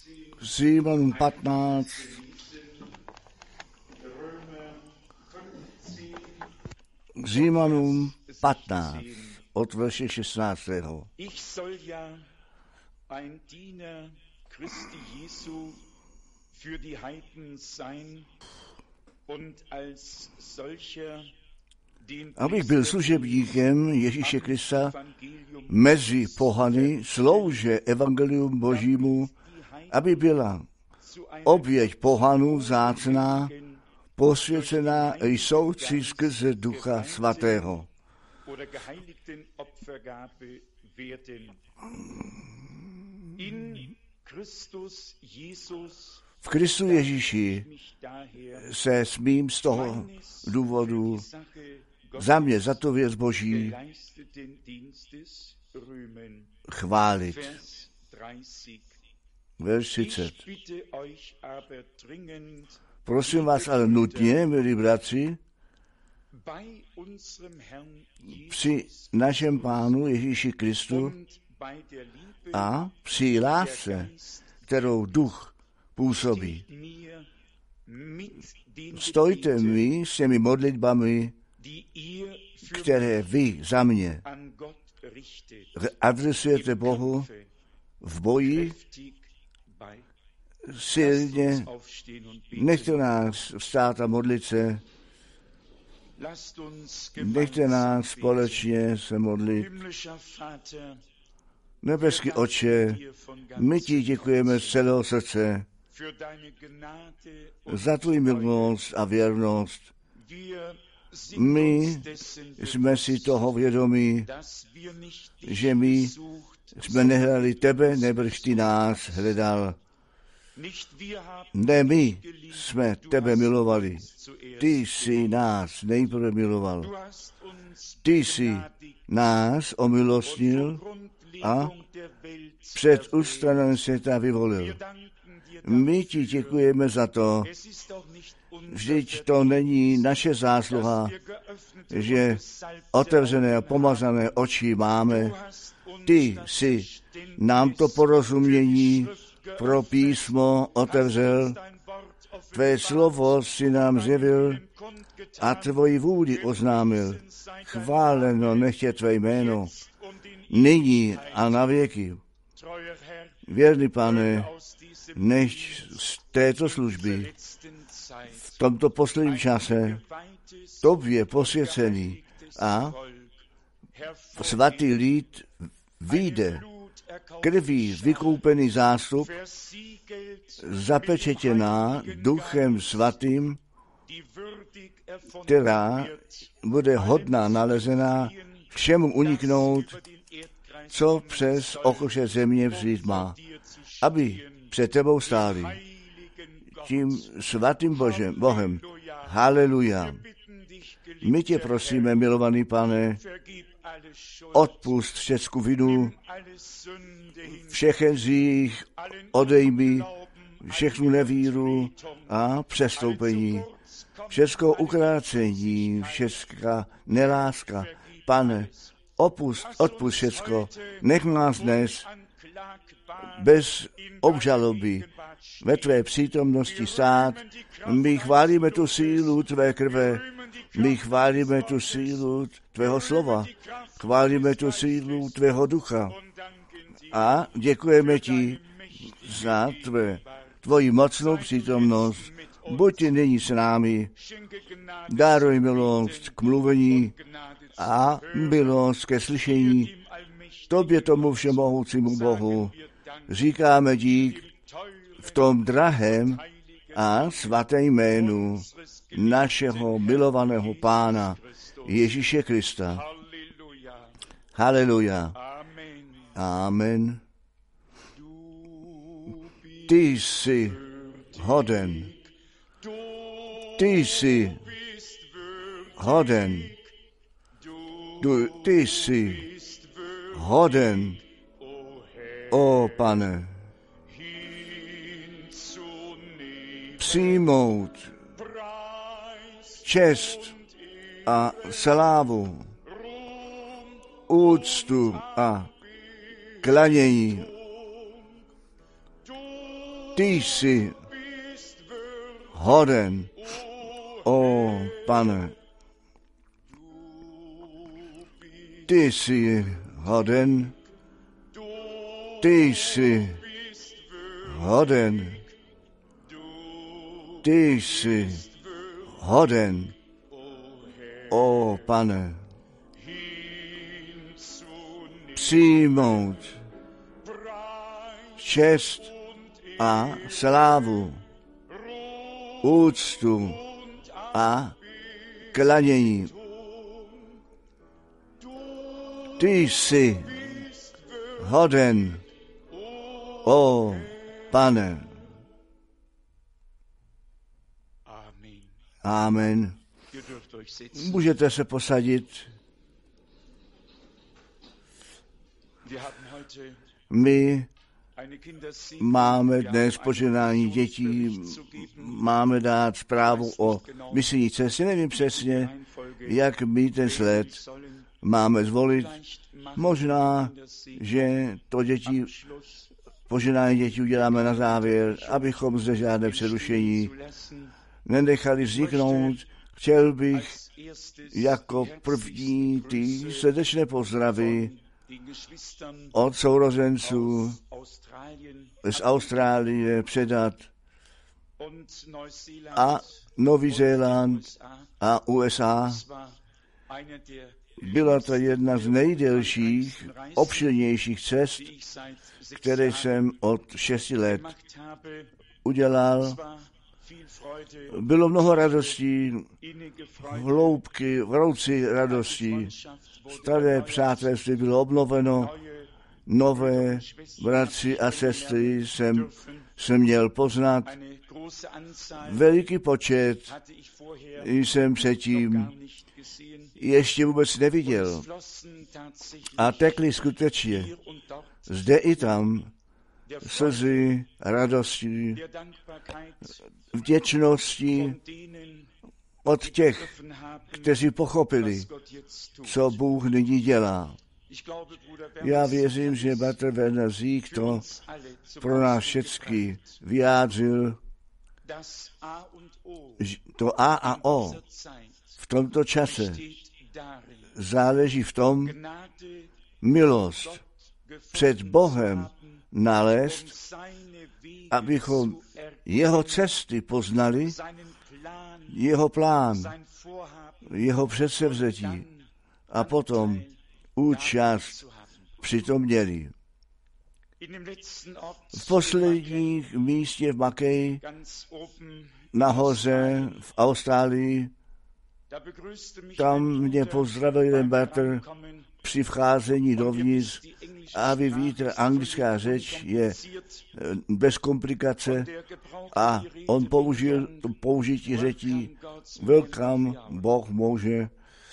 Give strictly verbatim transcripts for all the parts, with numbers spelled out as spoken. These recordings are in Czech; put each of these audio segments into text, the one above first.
Římanům patnáct, Římanům patnáct, od verše šestnáctého. Ich soll ja ein Diener Christi Jesu für die Heiden sein und als solcher den Abych byl služebníkem Ježíše Krista mezi pohany, slouže evangelium Božímu, aby byla oběť pohanů vzácná, posvěcená jsoucí skrze Ducha Svatého. V Kristu Ježíši se smím z toho důvodu za mě, za to věc Boží, chválit. Verš třicet. Prosím vás ale nutně, milí bratři, při našem Pánu Ježíši Kristu a při lásce, kterou Duch působí. Stojte mi s těmi modlitbami, které vy za mě adresujete Bohu v boji, silně, nechte nás vstát a modlit se, nechte nás společně se modlit. Nebeský Otče, my ti děkujeme z celého srdce za tvou milost a věrnost. My jsme si toho vědomí, že my jsme nehledali tebe, nebrž ty nás hledal. Ne, my jsme tebe milovali. Ty jsi nás nejprve miloval. Ty jsi nás omilostnil a před ustanovením světa vyvolil. My ti děkujeme za to. Vždyť to není naše zásluha, že otevřené a pomazané oči máme. Ty jsi nám to porozumění pro písmo otevřel, tvé slovo si nám zjevil a tvoji vůli oznámil. Chváleno nech je tvé jméno, nyní a na věky. Věrný Pane, nech z této služby v tomto posledním čase tobě posvěcený a svatý lid vyjde krví vykoupený zástup, zapečetěná Duchem Svatým, která bude hodná nalezená všemu uniknout, co přes okoše země vzít má, aby před tebou stáli. Tím svatým Božem, Bohem. Haleluja. My tě prosíme, milovaný Pane, odpusť všecku vinu, všechen hřích odejmi, všechnu nevíru a přestoupení, všecko ukrácení, všecká neláska. Pane, opust, odpusť všecko, nech nás dnes bez obžaloby ve tvé přítomnosti stát. My chválíme tu sílu tvé krve, my chválíme tu sílu tvého slova, chválíme tu sílu tvého ducha a děkujeme ti za tvé, tvoji mocnou přítomnost. Buď ty nyní s námi, dáruj milost k mluvení a milost ke slyšení. Tobě tomu všemohoucímu Bohu říkáme dík v tom drahém a svatém jménu našeho milovaného Pána Ježíše Krista. Haleluja. Amen. Ty jsi hoden. Ty jsi hoden. Du, ty jsi hoden, o Pane, přijmout čest a slávu, úctu a klanění. Ty jsi hoden, o Pane. Ty jsi hoden, ty jsi hoden, ty jsi hoden, o Pane. Přijmout čest a slávu, úctu a klanění. Ty jsi hoden, o Pane. Amen. Můžete se posadit. My máme dnes požehnání dětí, máme dát zprávu o misijní cestě. Nevím přesně, jak my ten sled máme zvolit. Možná, že to děti, požehnání dětí uděláme na závěr, abychom zde žádné přerušení nenechali vzniknout. Chtěl bych jako první ty srdečné pozdravy od sourozenců z Austrálie předat a Nový Zéland a U S A. Byla to jedna z nejdelších, obširnějších cest, které jsem od šesti let udělal. Bylo mnoho radostí, hloubky, vroucí radostí. Staré přátelství bylo obnoveno, nové bratři a sestry jsem, jsem měl poznat. Veliký počet jsem předtím ještě vůbec neviděl. A tekly skutečně zde i tam slzy radosti, vděčnosti od těch, kteří pochopili, co Bůh nyní dělá. Já věřím, že bratr Werner Sieg to pro nás všechny vyjádřil, to A a O v tomto čase záleží v tom milost před Bohem nalézt, abychom jeho cesty poznali, jeho plán, jeho předsevzetí a potom účast přitom měli. V posledních místě v Makeji, nahoře v Austrálii, tam mě pozdravil jeden bratr při vcházení dovnitř a vy víte, anglická řeč je bez komplikace a on použil použití řečí welcome, Bůh může.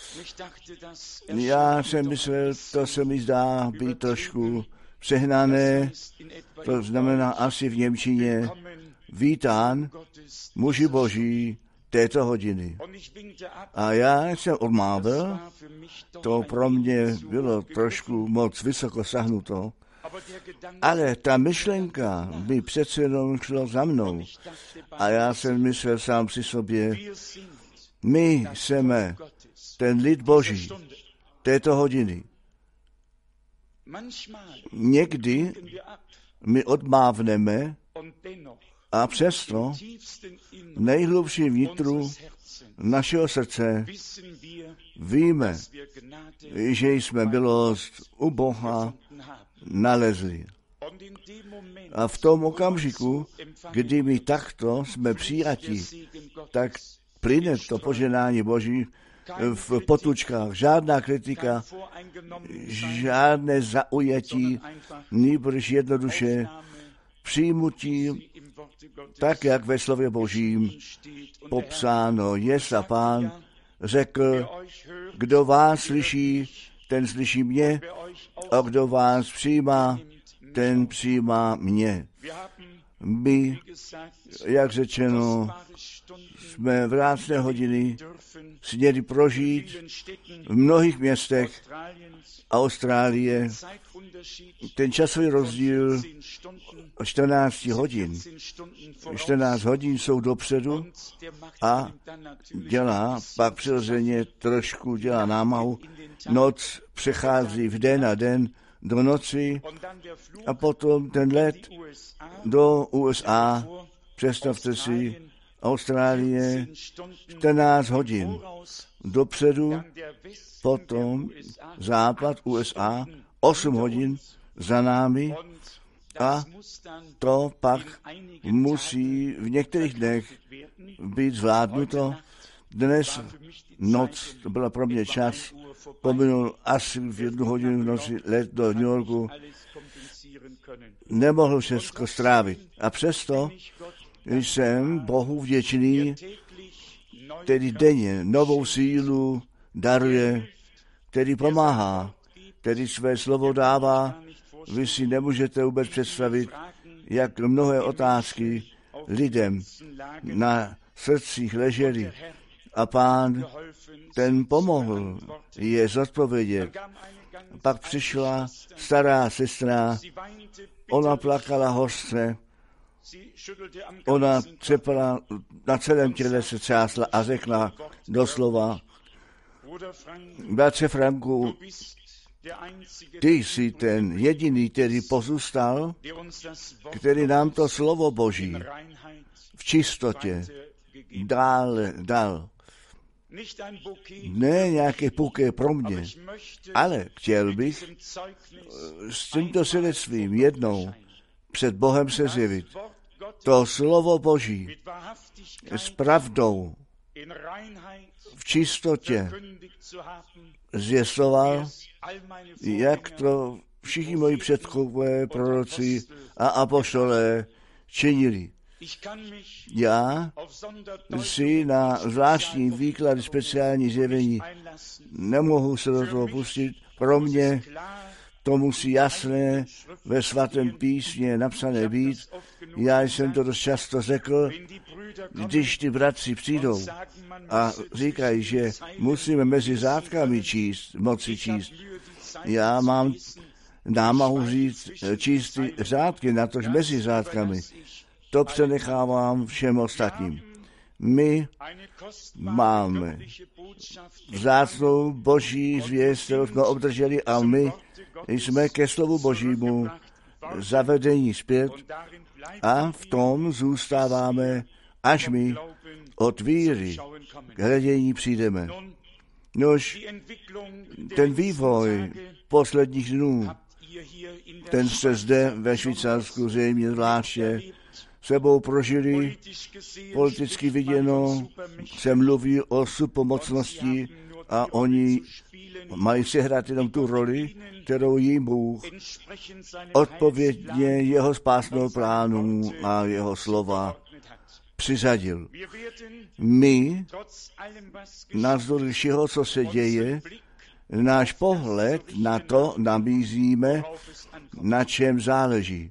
Já jsem myslel, to se mi zdá být trošku přehnané, to znamená asi v němčině vítán muži boží této hodiny. A já jsem odmávil, to pro mě bylo trošku moc vysoko sahnuto, ale ta myšlenka by přece jenom šla za mnou. A já jsem myslel sám při sobě, my jsme ten lid Boží této hodiny. Někdy my odmávneme a přesto v nejhlubším vnitru našeho srdce víme, že jsme milost u Boha nalezli. A v tom okamžiku, kdy my takto jsme přijati, tak plyne to požehnání Boží v potučkách. Žádná kritika, žádné zaujatí, nýbrž jednoduše přijmutí, tak jak ve slově Božím popsáno jest a Pán řekl, kdo vás slyší, ten slyší mě, a kdo vás přijímá, ten přijímá mě. My, jak řečeno, jsme vzácné hodiny směli prožít v mnohých městech Austrálie. Ten časový rozdíl čtrnáct hodin. čtrnáct hodin jsou dopředu a dělá pak přirozeně trošku dělá námahu. Noc přechází v den a den do noci a potom ten let do U S A. Představte si, Austrálie čtrnáct hodin dopředu, potom západ U S A osm hodin za námi a to pak musí v některých dnech být zvládnuto. Dnes noc, to byla pro mě čas, pominul asi v jednu hodinu v noci let do New Yorku, nemohl všechno strávit. A přesto jsem Bohu vděčný, který denně novou sílu daruje, který pomáhá, který své slovo dává. Vy si nemůžete vůbec představit, jak mnohé otázky lidem na srdcích ležely. A Pán ten pomohl je zodpovědět. Pak přišla stará sestra, ona plakala hořce, ona třepala, na celém těle se třásla a řekla doslova: bratře Franku, ty jsi ten jediný, který pozůstal, který nám to slovo Boží v čistotě dal, dal. Ne nějaké puké pro mě, ale chtěl bych s tímto svědectvím jednou před Bohem se zjevit. To slovo Boží s pravdou v čistotě zvěstoval, jak to všichni moji předkové proroci a apoštolé činili. Já si na zvláštní výklad speciální zjevení nemohu se do toho pustit. Pro mě to musí jasné ve svatém písmě napsané být. Já jsem to dost často řekl, když ty bratři přijdou a říkají, že musíme mezi řádkami číst, moci číst. Já mám námahu říct, číst ty řádky, natož mezi řádkami. To přenechávám všem ostatním. My máme vzácnou Boží zvěst, kterou jsme obdrželi, a my jsme ke slovu Božímu zavedení zpět a v tom zůstáváme, až my od víry k hledění přijdeme. Nož ten vývoj posledních dnů, ten jste zde ve Švýcarsku zřejmě zvláště sebou prožili, politicky viděno, se mluví o supermocnosti a oni mají sehrát jenom tu roli, kterou jim Bůh odpovědně jeho spásného plánu a jeho slova přiřadil. My, navzdory všeho, co se děje, náš pohled na to nabízíme, na čem záleží.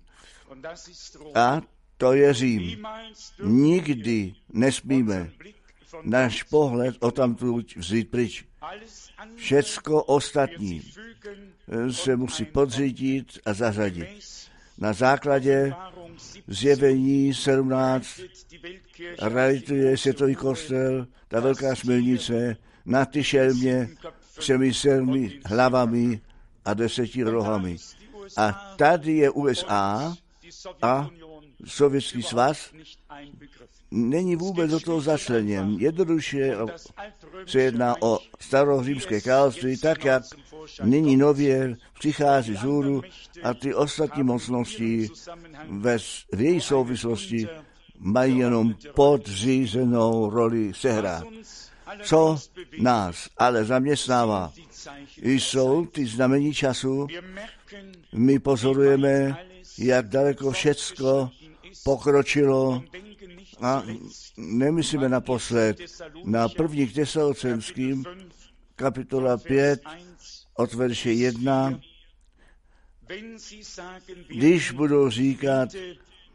A to je Řím. Nikdy nesmíme náš pohled odtamtud vzít pryč. Všecko ostatní se musí podřídit a zařadit. Na základě zjevení sedmnáct realituje světový kostel, ta velká smilnice, na ty šelmě všemi sedmi hlavami a deseti rohami. A tady je U S A a Sovětský svaz není vůbec do toho začleněn. Jednoduše se jedná o starořímské království, tak jak nyní nově přichází z hůru a ty ostatní mocnosti ve, v její souvislosti mají jenom podřízenou roli sehrát. Co nás ale zaměstnává, jsou ty znamení času. My pozorujeme, jak daleko všecko pokročilo a nemyslíme naposled na první k Tesalonickým, kapitola pět, od verše jedna. Když budou říkat,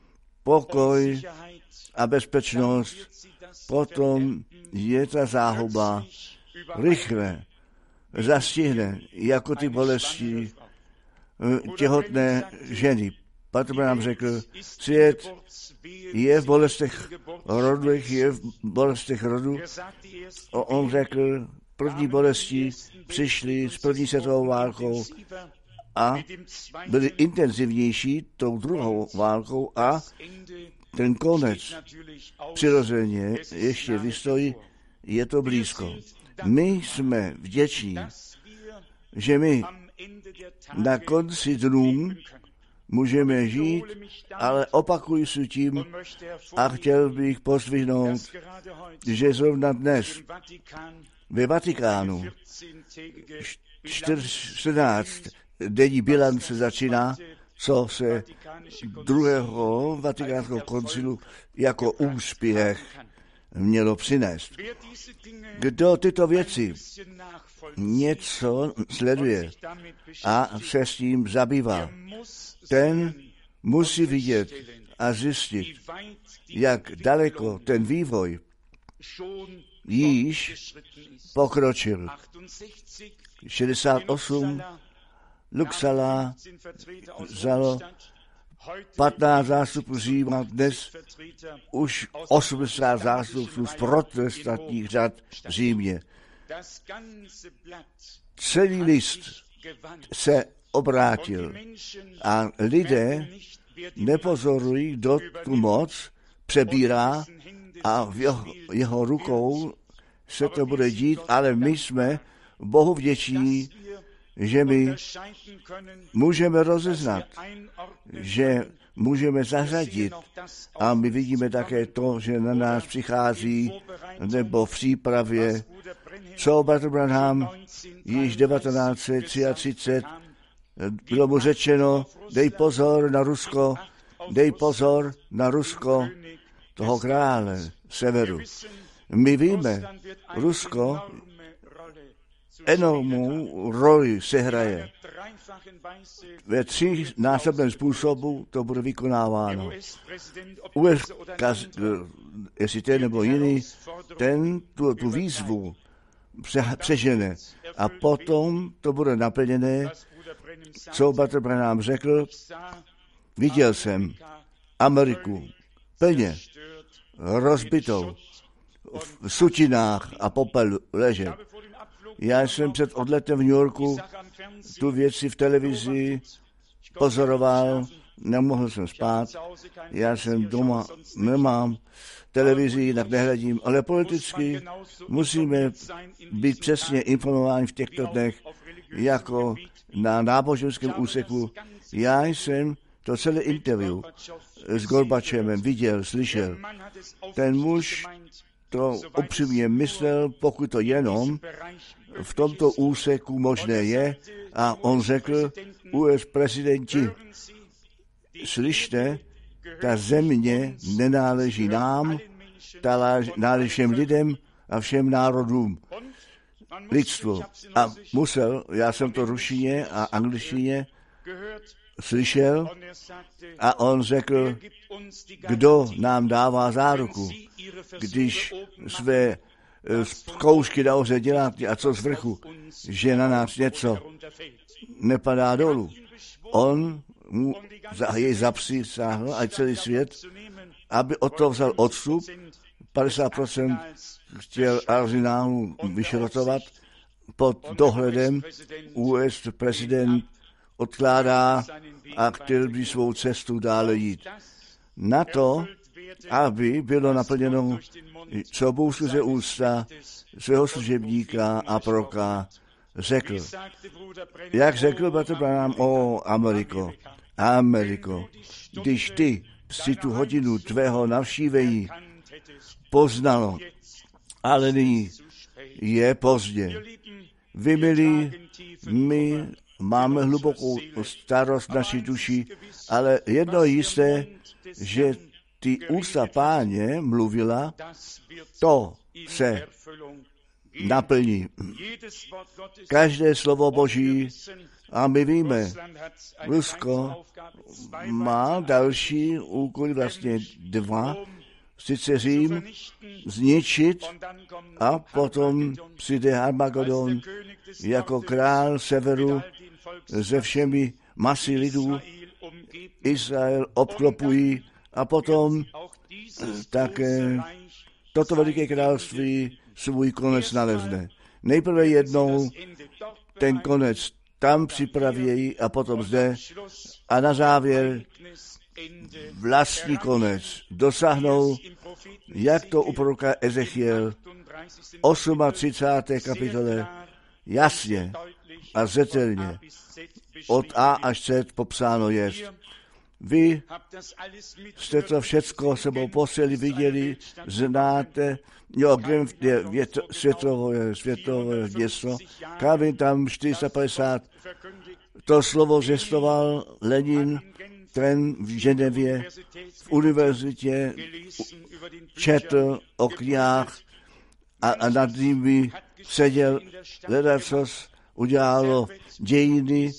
pokoj a bezpečnost, potom je ta záhuba rychle zastihne, jako ty bolesti těhotné ženy. Patr nám řekl, svět je v bolestech rodech, je v bolestech rodu. On řekl, první bolesti přišly s první světovou válkou a byly intenzivnější tou druhou válkou a ten konec přirozeně ještě vystojí, je to blízko. My jsme vděční, že my na konci dnů můžeme žít, ale opakuji si tím a chtěl bych pozdvihnout, že zrovna dnes ve Vatikánu čtrnáct denní bilance začíná, co se druhého vatikánského koncilu jako úspěch mělo přinést. Kdo tyto věci něco sleduje a se s tím zabývá, ten musí vidět a zjistit, jak daleko ten vývoj již pokročil. šedesát osm Luxala vzalo patnáct zástupů Říma, dnes už osmdesát zástupců z protestantních řad v Římě. Celý list se obrátil a lidé nepozorují, kdo tu moc přebírá a v jeho, jeho rukou se to bude dít, ale my jsme Bohu vděční, že my můžeme rozeznat, že můžeme zařadit a my vidíme také to, že na nás přichází nebo v přípravě, co Bratr Branham již devatenáct set třicet tři bylo mu řečeno, dej pozor na Rusko, dej pozor na Rusko toho krále severu. My víme, Rusko enormní roli sehraje. Ve tři násobném způsobu to bude vykonáváno. U S, jestli ten nebo jiný, ten tu, tu výzvu přežene a potom to bude naplněné, co Bratr Branham řekl, viděl jsem Ameriku plně rozbitou v sutinách a popelu ležet. Já jsem před odletem v New Yorku tu věci v televizi pozoroval, nemohl jsem spát, já jsem doma, nemám televizi, jinak nehledím, ale politicky musíme být přesně informováni v těchto dnech, jako na náboženském úseku. Já jsem to celé interview s Gorbačevem viděl, slyšel. Ten muž to upřímně myslel, pokud to jenom v tomto úseku možné je, a on řekl, U S prezidenti, slyšte, ta země nenáleží nám, ta náleží všem lidem a všem národům, lidstvu. A musel, já jsem to ruštině a angličtině slyšel a on řekl, kdo nám dává záruku, když své zkoušky nahoře děláte a co z vrchu, že na nás něco nepadá dolů. On mu jej zapřísáhl, ať celý svět, aby od toho vzal odstup, padesát procent chtěl arzenálu vyšrotovat, pod dohledem U S prezident odkládá a chtěl by svou cestu dále jít. Na to, aby bylo naplněno, co Bůh skrze ústa svého služebníka a proroka řekl. Jak řekl Bratr Branham o Ameriko. Ameriko, když ty si tu hodinu tvého navštívení poznalo, ale nyní je pozdě. Vy, milí, my máme hlubokou starost v naší duši, ale jedno jisté, že ty ústa Páně mluvila, to se naplní. Každé slovo Boží, a my víme, Rusko má další úkoly, vlastně dva, sice Řím zničit a potom přijde Armagedon jako král severu se všemi masy lidů. Izrael obklopují a potom také toto veliké království svůj konec nalezne. Nejprve jednou ten konec tam připravějí a potom zde a na závěr vlastní konec dosáhnou, jak to u proroka Ezechiel třicáté osmé kapitole jasně a zřetelně od A až Z popsáno je. Vy jste to všecko sebou poseli, viděli, znáte, jo, je vět, světové, světové město, Kávin tam čtyři sta padesát, to slovo zjistoval Lenin, ten v Ženevě, v univerzitě četl o knihách a, a nad nimi seděl, ledacos udělalo dějiny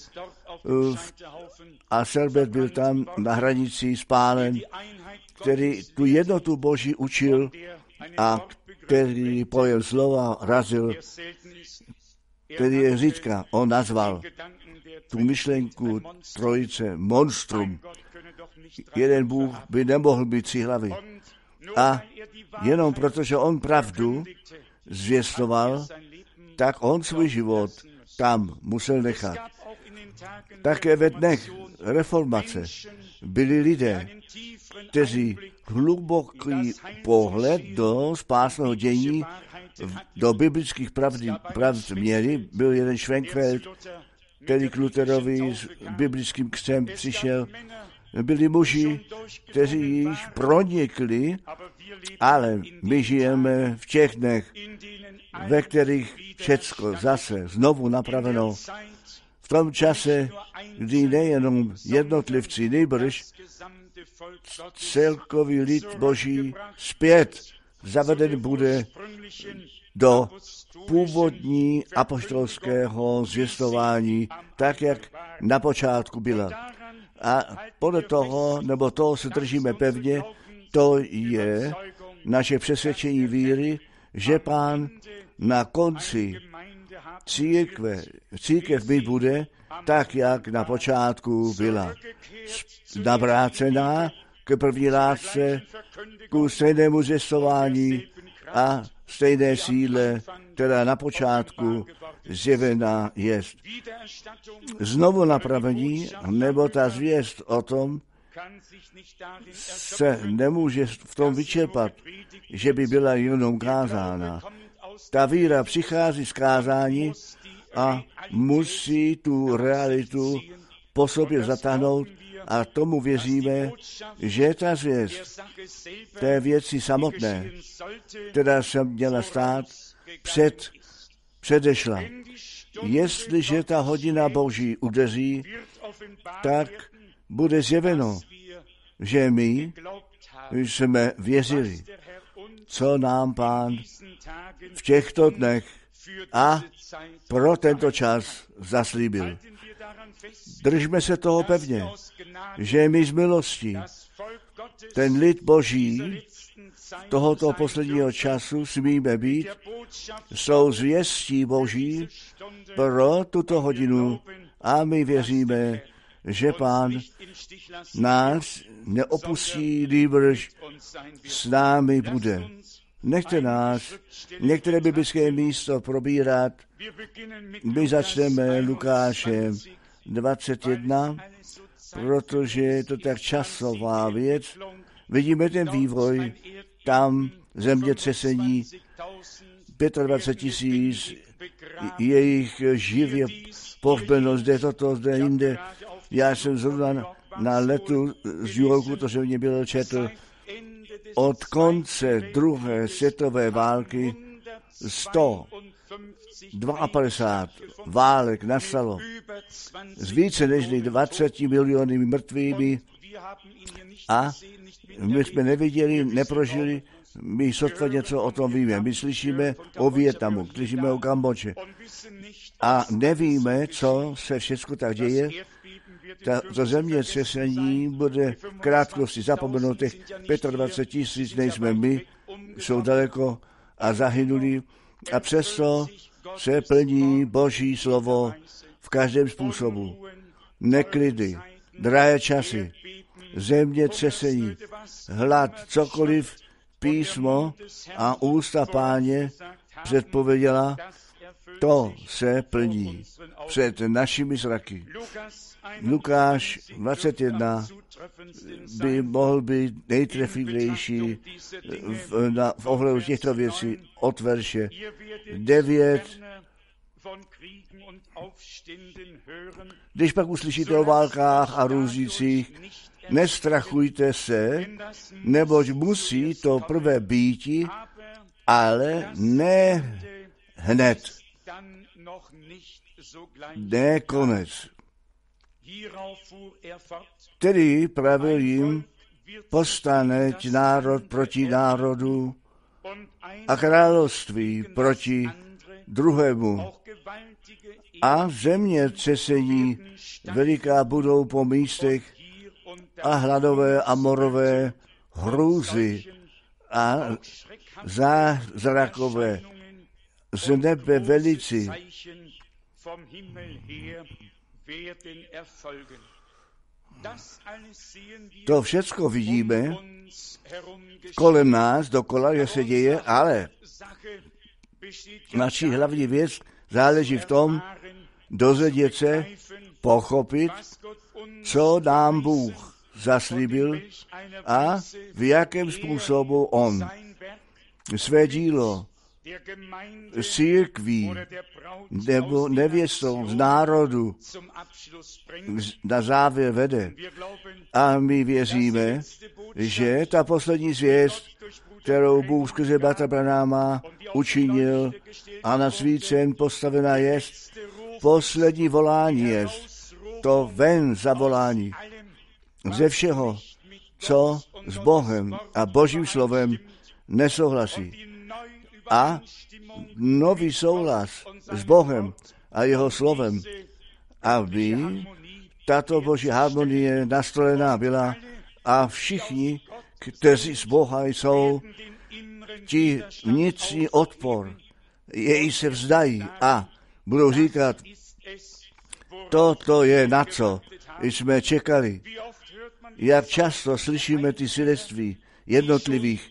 a Selbert byl tam na hranici spálen, který tu jednotu Boží učil a který pojem slova razil, který je řídka, on nazval tu myšlenku trojice monstrum. Jeden Bůh by nemohl být tři hlavy. A jenom protože on pravdu zvěstoval, tak on svůj život tam musel nechat. Také ve dnech reformace byli lidé, kteří hluboký pohled do spásného dění, do biblických pravd měli. Byl jeden Schwenkfeld, který k Lutherovi s biblickým křtem přišel. Byli muži, kteří již pronikli, ale my žijeme v těch dnech, ve kterých všecko zase znovu napraveno. V tom čase, kdy nejenom jednotlivci, nejbrž celkový lid Boží zpět zaveden bude do původní apoštolského zvěstování, tak, jak na počátku byla. A podle toho, nebo toho se držíme pevně, to je naše přesvědčení víry, že Pán na konci církve, církev my bude tak, jak na počátku byla. Navrácená k první lásce, ku stejnému zvěstování a stejné síle, která na počátku zjevená jest. Znovu napravení, nebo ta zvěst o tom, se nemůže v tom vyčerpat, že by byla jenom kázána. Ta víra přichází z kázání a musí tu realitu po sobě zatáhnout a tomu věříme, že ta zvěst té věci samotné, která se měla stát, před, předešla. Jestliže ta hodina Boží udeří, tak bude zjeveno, že my jsme věřili, co nám Pán v těchto dnech a pro tento čas zaslíbil. Držme se toho pevně, že my z milostí ten lid Boží tohoto posledního času smíme být, jsou zvěstí Boží pro tuto hodinu a my věříme, že Pán nás neopustí, nýbrž s námi bude. Nechte nás některé biblické místo probírat. My začneme Lukášem dvacet jedna, protože je to tak časová věc. Vidíme ten vývoj, tam zemětřesení, dvacet pět tisíc, jejich živě pohřbeno zde, toto, zde, jinde. Já jsem zrovna na, na letu z New Yorku, to jsem mě byl četl, od konce druhé světové války sto padesát dva válek nastalo s více než dvaceti miliony mrtvými A my jsme neviděli, neprožili, my sotva něco o tom víme. My slyšíme o Vietnamu, slyšíme o Kambodži a nevíme, co se všechno tak děje. Ta, to zemětřesení bude v krátkosti zapomenutých. dvacet pět tisíc nejsme my, jsou daleko a zahynuli a přesto se plní Boží slovo v každém způsobu. Neklidy, drahé časy, zemětřesení, hlad, cokoliv písmo a ústa Páně předpověděla, to se plní před našimi zraky. Lukáš dvacet jedna by mohl být nejtreflivější v, na, v ohledu těchto věcí od verše devět. Když pak uslyšíte o válkách a různicích, nestrachujte se, neboť musí to prvé býti, ale ne hned. Ne konec. Tedy pravil jim, povstane národ proti národu a království proti druhému. A zemětřesení veliká budou po místech a hladové a morové hrůzy a zázrakové z nebe velici. To všecko vidíme kolem nás, dokola, že se děje, ale naší hlavní věc záleží v tom, dozvědět se, pochopit, co nám Bůh zaslíbil a v jakém způsobu On své dílo z církví nebo nevěstou z národu na závěr vede. A my věříme, že ta poslední zvěst, kterou Bůh skrze bratra Branáma učinil a na svícen postavená je, poslední volání je, to ven zavolání ze všeho, co s Bohem a Božím slovem nesouhlasí. A nový souhlas s Bohem a jeho slovem, aby tato Boží harmonie nastolená byla a všichni, kteří z Boha jsou, ti vnitřní odpor, jej se vzdají a budou říkat, toto je na co jsme čekali. Jak často slyšíme ty svědectví jednotlivých,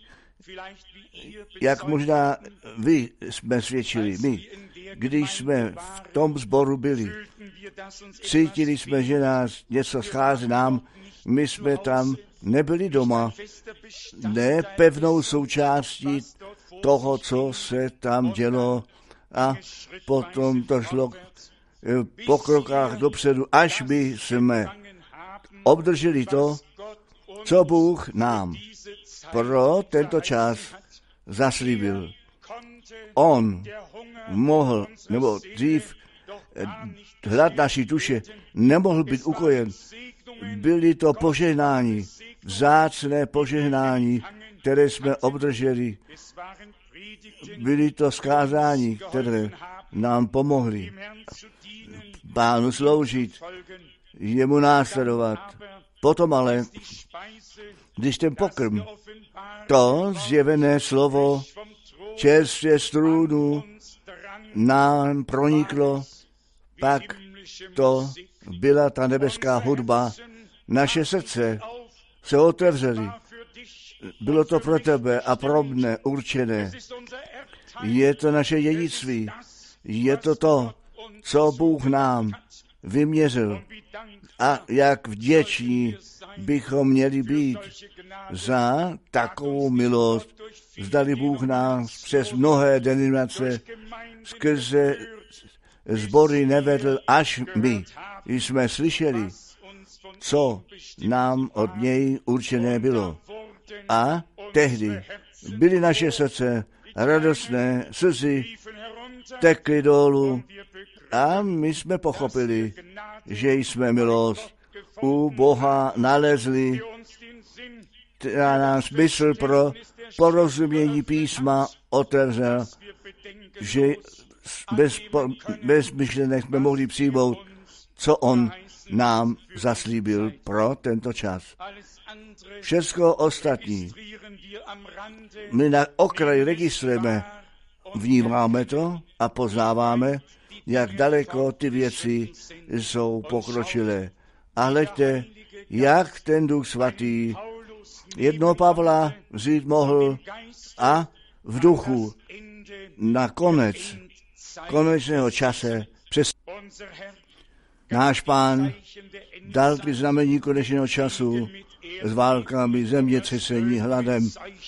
jak možná vy jsme svědčili, my, když jsme v tom sboru byli, cítili jsme, že nás něco schází nám, my jsme tam nebyli doma, ne pevnou součástí toho, co se tam dělo a potom to šlo po krokách dopředu, až by jsme obdrželi to, co Bůh nám pro tento čas zaslíbil. On mohl, nebo dřív hlad naší duše nemohl být ukojen. Byly to požehnání, vzácné požehnání, které jsme obdrželi. Byly to zkázání, které nám pomohly Pánu sloužit, jemu následovat. Potom ale, když ten pokrm, to zjevené slovo čerstvě z trůnu nám proniklo, pak to byla ta nebeská hudba. Naše srdce se otevřely. Bylo to pro tebe a pro mne určené. Je to naše dědictví. Je to to, co Bůh nám vyměřil. A jak vděční bychom měli být za takovou milost. Zdali Bůh nás přes mnohé denominace skrze sbory nevedl, až my jsme slyšeli, co nám od něj určené bylo. A tehdy byly naše srdce radostné, slzy tekly dolů a my jsme pochopili, že jsme milost u Boha nalezli, která nám smysl pro porozumění písma otevřel, že bez, bez myšlenek jsme mohli přijmout, co on nám zaslíbil pro tento čas. Všechno ostatní my na okraji registrujeme, vnímáme to a poznáváme, jak daleko ty věci jsou pokročilé. A hleďte, jak ten Duch Svatý jednoho Pavla vzít mohl a v duchu na konec konečného čase přes náš Pán dal ty znamení konečného času s válkami, zemětřesení, hladem,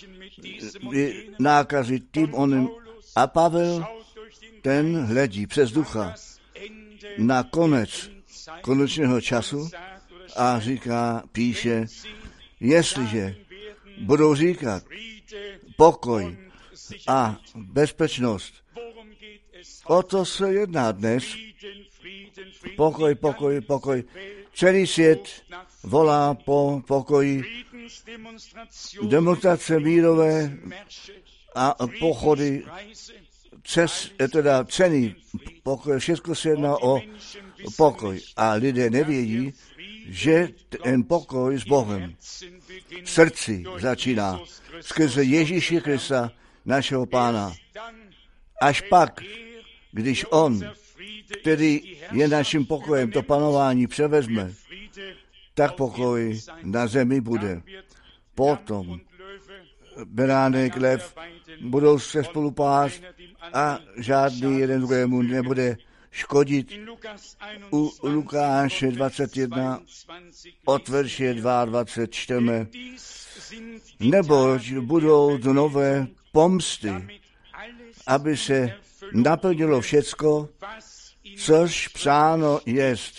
nákazy tím onem. A Pavel, ten hledí přes ducha na konec konečného času a říká, píše, jestliže budou říkat pokoj a bezpečnost, o to se jedná dnes, pokoj, pokoj, pokoj. Celý svět volá po pokoji, demonstrace mírové a pochody, cez, teda ceny pokoje, všechno se jedná o pokoj. A lidé nevědí, že ten pokoj s Bohem v srdci začíná skrze Ježíše Krista, našeho Pána. Až pak, když on, který je naším pokojem, to panování převezme, tak pokoj na zemi bude. Potom beránek, lev budou se spolu pást a žádný jeden druhému nebude škodit. U Lukáše dvacet jedna od verše dvacet dva čteme, neboť budou nové pomsty, aby se naplnilo všecko, což psáno jest.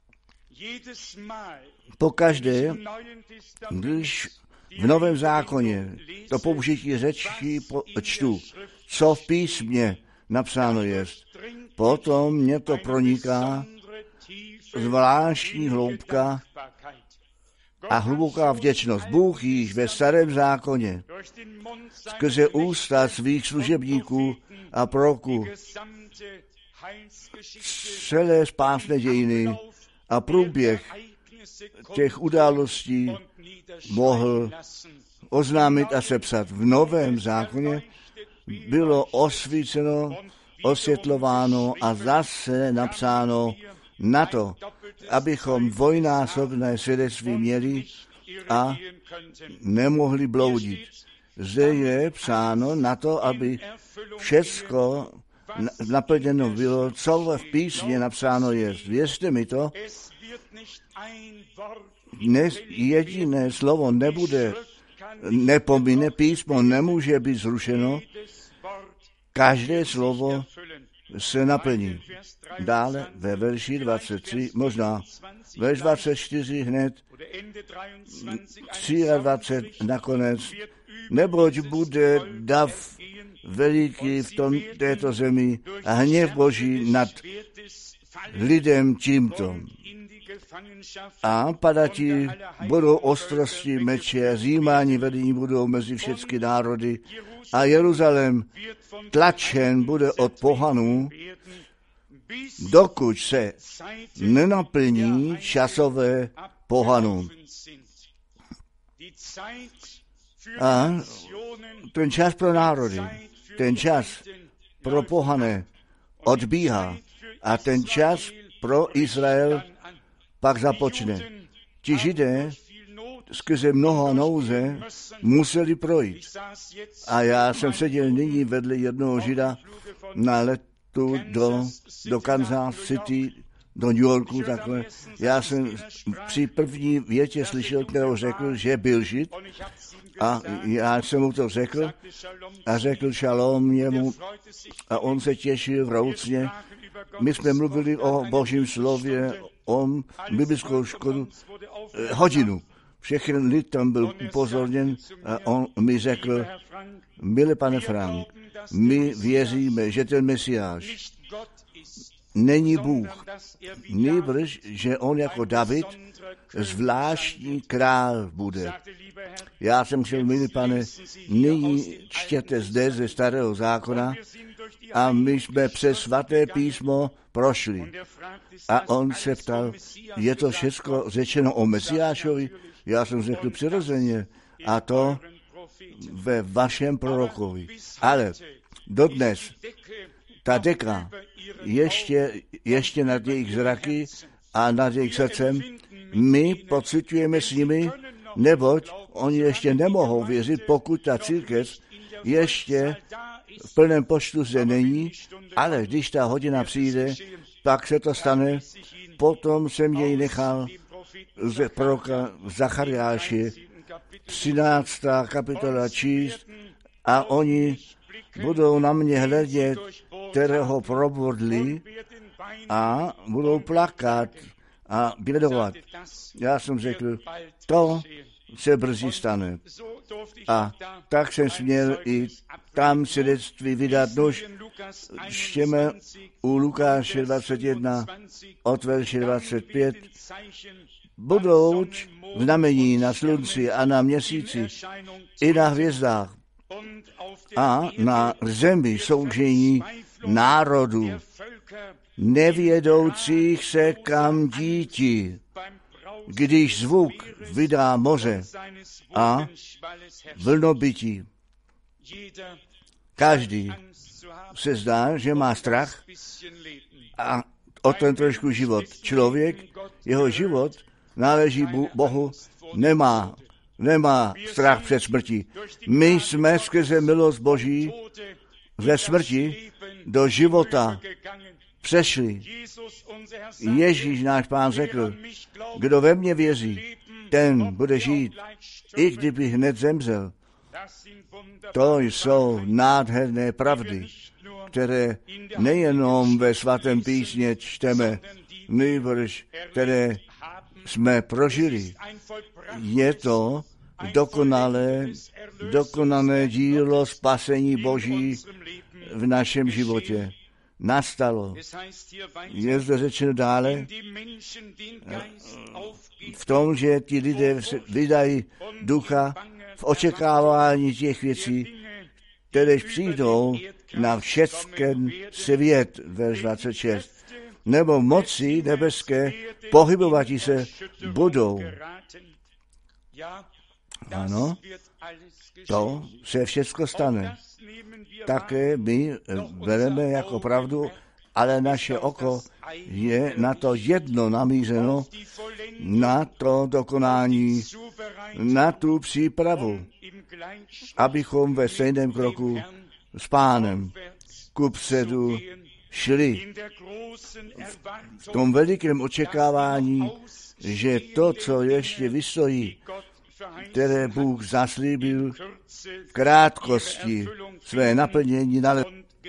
Pokaždé, když v Novém zákoně to použití řečí čtu, co v písmě napsáno jest, potom mě to proniká zvláštní hloubka a hluboká vděčnost. Bůh již ve starém zákoně skrze ústa svých služebníků a proroků celé spásné dějiny a průběh těch událostí mohl oznámit a sepsat. V Novém zákoně bylo osvíceno, osvětlováno a zase napsáno na to, abychom dvojnásobné svědectví měli a nemohli bloudit. Zde je psáno na to, aby všecko naplněno bylo, co v písmě napsáno je. Věřte mi to, dnes jediné slovo nebude, nepomine, písmo nemůže být zrušeno, každé slovo se naplní. Dále ve verši dvacet tři, možná verš dvacet čtyři hned, dvacet tři nakonec, neboť bude dav veliký v tom, této zemi a hněv Boží nad lidem tímto. A padati budou ostrosti meče, zjímání vedení budou mezi všechny národy a Jeruzalém tlačen bude od pohanů, dokud se nenaplní časové pohanů. A ten čas pro národy, ten čas pro pohané odbíhá a ten čas pro Izrael pak započne. Ti Židé skrze mnoha nouze museli projít. A já jsem seděl nyní vedle jednoho Žida na letu do, do Kansas City, do New Yorku, takhle. Já jsem při první větě slyšel, kterou řekl, že byl Žid. A já jsem mu to řekl a řekl šalom jemu a on se těšil vroucně. My jsme mluvili o Božím slově, o biblickou školu, eh, hodinu. Všechny lid tam byl upozorněn a on mi řekl, milý pane Frank, my věříme, že ten Mesiáš není Bůh, nýbrž, že on jako David zvláštní král bude. Já jsem chtěl, milý pane, nyní čtěte zde ze Starého zákona a my jsme přes svaté písmo prošli. A on se ptal, je to všechno řečeno o Mesiášovi? Já jsem řekl přirozeně, a to ve vašem prorokovi. Ale dodnes ta deka ještě, ještě nad jejich zraky a nad jejich srdcem, my pociťujeme s nimi, neboť oni ještě nemohou věřit, pokud ta církev ještě v plném počtu zde není, ale když ta hodina přijde, pak se to stane. Potom jsem jej nechal z proroka Zachariáše třináctá kapitola číst a oni budou na mě hledět, kterého probodli, a budou plakat a bědovat. Já jsem řekl, to se brzy stane. A tak jsem směl i tam svědectví vydat. Nož čtěme u Lukáše dvacet jedna od verše dvacet pět. Budou znamení na slunci a na měsíci i na hvězdách a na zemi soužení národů, nevědoucích se kam díti, když zvuk vydá moře a vlnobytí. Každý se zdá, že má strach a o ten trošku život. Člověk, jeho život náleží Bohu, nemá, nemá strach před smrtí. My jsme skrze milost Boží ze smrti do života přešli. Ježíš náš Pán řekl, kdo ve mně věří, ten bude žít, i kdyby hned zemřel. To jsou nádherné pravdy, které nejenom ve svatém písně čteme, nýbrž které jsme prožili. Je to dokonalé, dokonalé dílo spasení Boží v našem životě. Nastalo. Je zde řečeno dále v tom, že ti lidé vydají ducha v očekávání těch věcí, které přijdou na všechen svět, verš dvacet šest. Nebo moci nebeské pohybovat se budou. Ano, to se všechno stane. Také my bereme jako pravdu, ale naše oko je na to jedno namířeno, na to dokonání, na tu přípravu, abychom ve stejném kroku s Pánem kupředu šli v tom velikém očekávání, že to, co ještě vystojí, které Bůh zaslíbil, v krátkosti své naplnění nale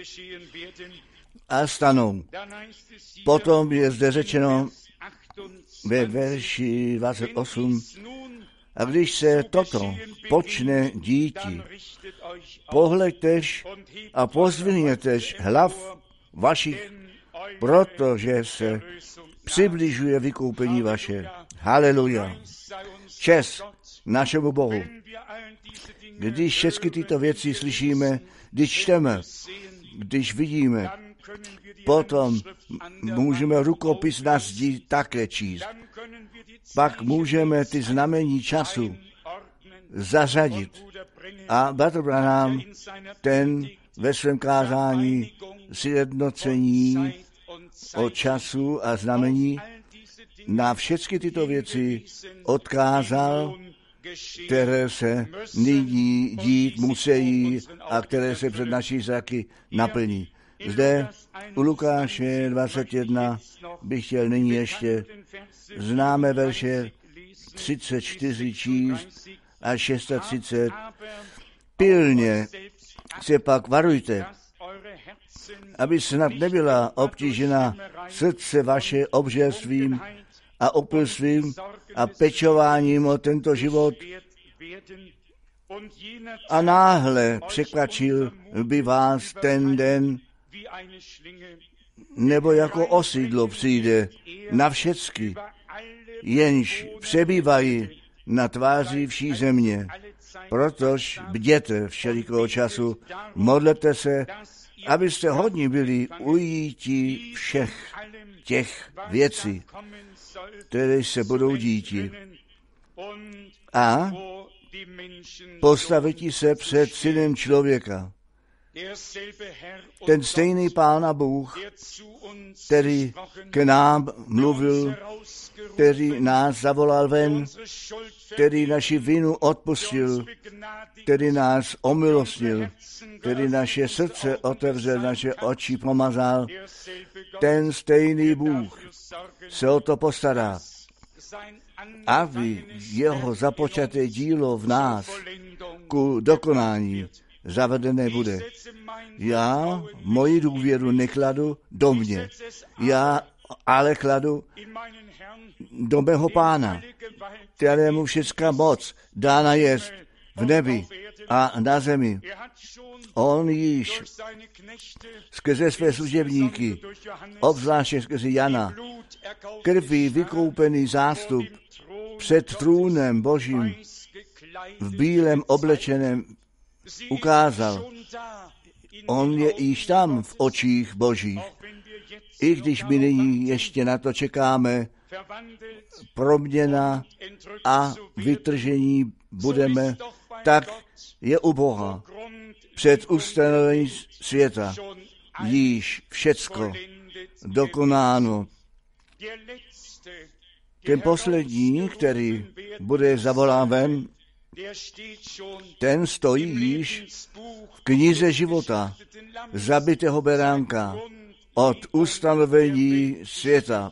a stanou. Potom je zde řečeno ve verši dvacet osm, a když se toto počne díti, pohleďtež a pozvihnětež hlav vašich, protože se přibližuje vykoupení vaše. Haleluja. Čest našemu Bohu. Když všechny tyto věci slyšíme, když čteme, když vidíme, potom můžeme rukopis na zdi také číst. Pak můžeme ty znamení času zařadit. A bratr Branham, ten ve svém kázání sjednocení o času a znamení na všechny tyto věci odkázal, které se nyní dít musí a které se před naší zraky naplní. Zde u Lukáše dvacet jedna bych chtěl nyní ještě známé verše třicet čtyři číst a třicet šest. Pilně se pak varujte, aby snad nebyla obtížena srdce vaše obžerstvím a opilstvím a pečováním o tento život a náhle překvačil by vás ten den nebo jako osídlo přijde na všecky, jenž přebývají na tváři vší země. Protož bděte všelikého času, modlete se, abyste hodní byli ujítí všech těch věcí, které se budou díti. A postavití se před synem člověka. Ten stejný Pán a Bůh, který k nám mluvil, který nás zavolal ven, který naši vinu odpustil, který nás omilostnil, který naše srdce otevřel, naše oči pomazal, ten stejný Bůh se o to postará, aby jeho započaté dílo v nás ku dokonání zavedené bude. Já moji důvěru nekladu do mě, já ale kladu do mého Pána, kterému všecká moc dána je v nebi a na zemi. On již skrze své služebníky, obzvláště skrze Jana, krví vykoupený zástup před trůnem Božím v bílém oblečeném ukázal. On je již tam v očích Božích. I když my nyní ještě na to čekáme, proměna a vytržení budeme, tak je u Boha před ustanovením světa již všecko dokonáno. Ten poslední, který bude zavolán ven, ten stojí již v knize života zabitého beránka od ustanovení světa.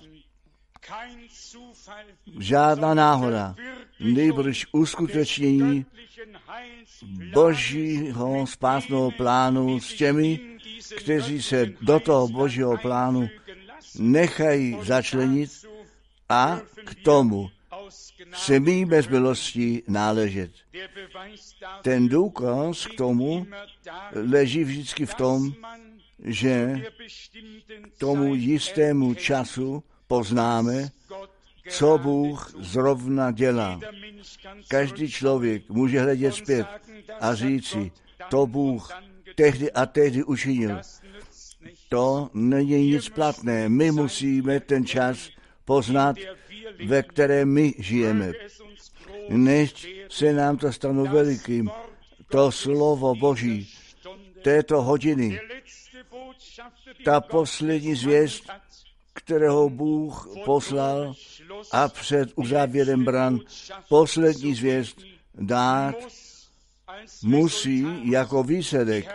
Žádná náhoda, nejbrž uskutečnění Božího spásného plánu s těmi, kteří se do toho Božího plánu nechají začlenit a k tomu se my bez milosti náležet. Ten důkaz k tomu leží vždycky v tom, že k tomu jistému času poznáme, co Bůh zrovna dělá. Každý člověk může hledět zpět a říci, to Bůh tehdy a tehdy učinil. To není nic platné. My musíme ten čas poznat, ve kterém my žijeme. Než se nám to stane velikým, to slovo Boží této hodiny, ta poslední zvěst, kterého Bůh poslal a před uzávěrem bran poslední zvěst dát, musí jako výsledek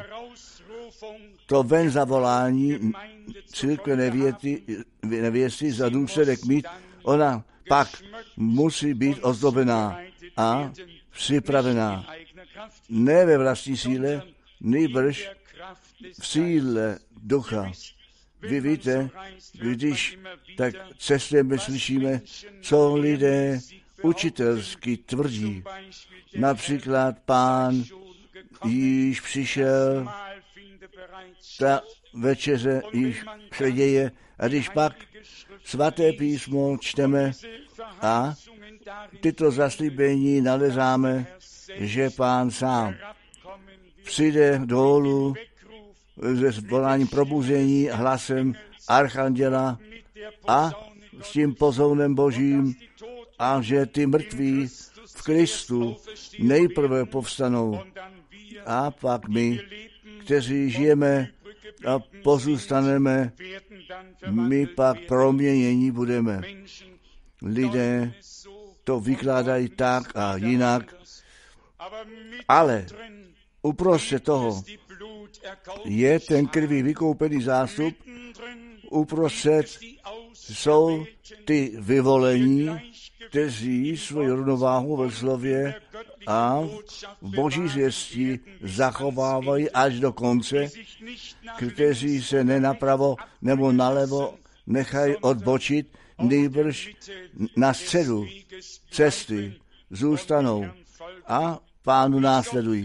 to ven zavolání církve nevěty, nevěsty za důsledek mít, ona pak musí být ozdobená a připravená. Ne ve vlastní síle, nýbrž v síle ducha. Vy víte, když tak cestujeme, slyšíme, co lidé učitelsky tvrdí. Například Pán již přišel, ta večeře již předěje, a když pak svaté písmo čteme a tyto zaslíbení nalezáme, že Pán sám přijde dolů se voláním probuzení hlasem archanděla a s tím pozounem Božím, a že ty mrtví v Kristu nejprve povstanou a pak my, kteří žijeme a pozůstaneme, my pak proměnění budeme. Lidé to vykládají tak a jinak, ale uprostřed toho je ten krví vykoupený zástup, uprostřed jsou ty vyvolení, kteří svoji rovnováhu ve slově a v Boží zvěstí zachovávají až do konce, kteří se nenapravo nebo nalevo nechají odbočit, nejbrž na středu cesty zůstanou a Pánu následují.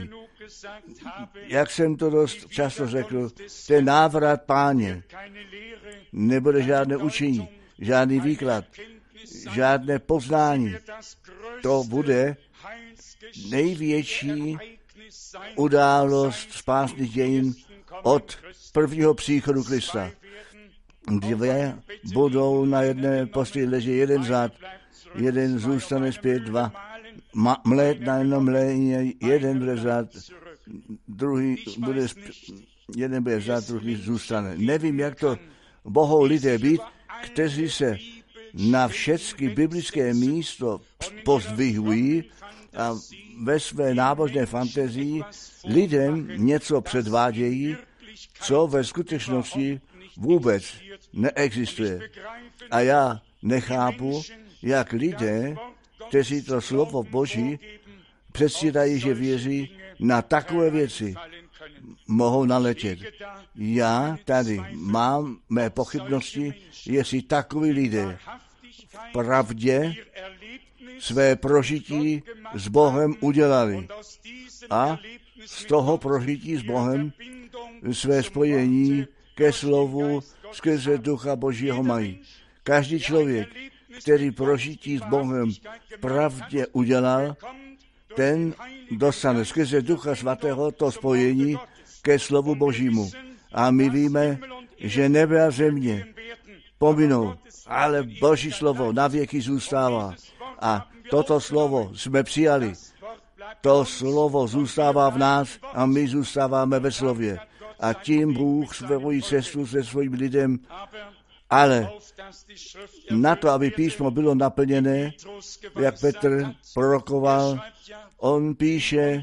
jak jsem to dost často řekl, ten návrat Páně nebude žádné učení, žádný výklad, žádné poznání. To bude největší událost spásných dějin od prvního příchodu Krista. Dvě budou na jedné posteli ležet, jeden zad, jeden zůstane zpět, dva Ma, mlét na jednom mléně, jeden bude zad, druhý bude zpět, jeden bude zad, druhý zůstane. Nevím, jak to mohou lidé být, kteří se na všechny biblické místo pozdvihují a ve své nábožné fantazii lidem něco předvádějí, co ve skutečnosti vůbec neexistuje. A já nechápu, jak lidé, kteří to slovo Boží předstírají, že věří, na takové věci mohou naletět. Já tady mám mé pochybnosti, jestli takoví lidé v pravdě své prožití s Bohem udělali a z toho prožití s Bohem své spojení ke slovu skrze Ducha Božího mají. Každý člověk, který prožití s Bohem v pravdě udělal, ten dostane skrze Ducha Svatého to spojení ke slovu Božímu. A my víme, že nebe a země pominou, ale Boží slovo na věky zůstává. A toto slovo jsme přijali. To slovo zůstává v nás a my zůstáváme ve slově. A tím Bůh svoji cestu se svým lidem, ale na to, aby písmo bylo naplněné, jak Petr prorokoval, on píše,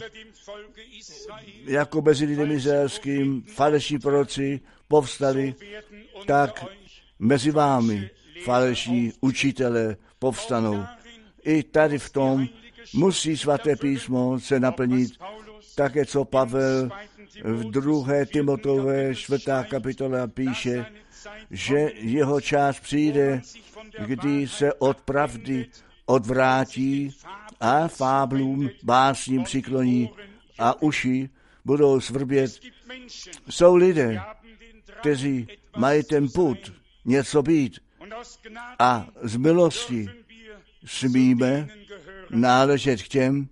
jako mezi lidem izraelským falešní proroci povstali, tak mezi vámi falešní učitelé povstanou. I tady v tom musí svaté písmo se naplnit, také co Pavel v druhé Timotové čtvrtá kapitola píše, že jeho čas přijde, kdy se od pravdy odvrátí a fáblům, básním přikloní a uši budou svrbět. Jsou lidé, kteří mají ten pud něco být a z milosti smíme náležet k těm,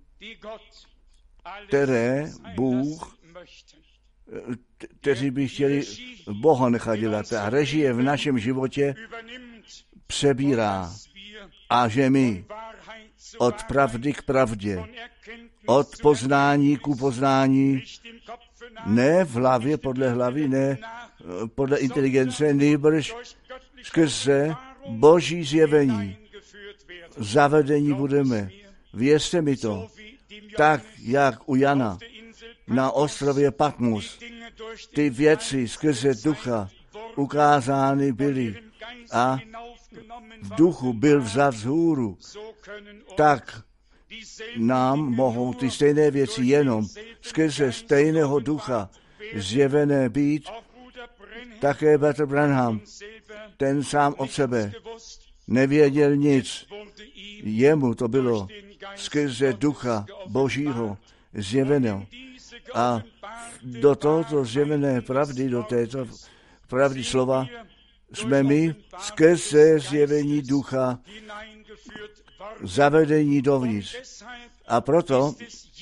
které Bůh, kteří by chtěli Boha nechat dělat. A režie v našem životě přebírá. A že my od pravdy k pravdě, od poznání ku poznání, ne v hlavě, podle hlavy, ne podle inteligence, nýbrž skrze Boží zjevení. Zavedení budeme. Věřte mi to. Tak, jak u Jana na ostrově Patmos ty věci skrze ducha ukázány byly a v duchu byl vzat vzhůru, tak nám mohou ty stejné věci jenom skrze stejného ducha zjevené být. Také Bratr Branham, ten sám od sebe nevěděl nic. Jemu to bylo skrze ducha Božího zjeveného. A do tohoto zjevené pravdy, do této pravdy slova, jsme my skrze zjevení ducha zavedení dovnitř. A proto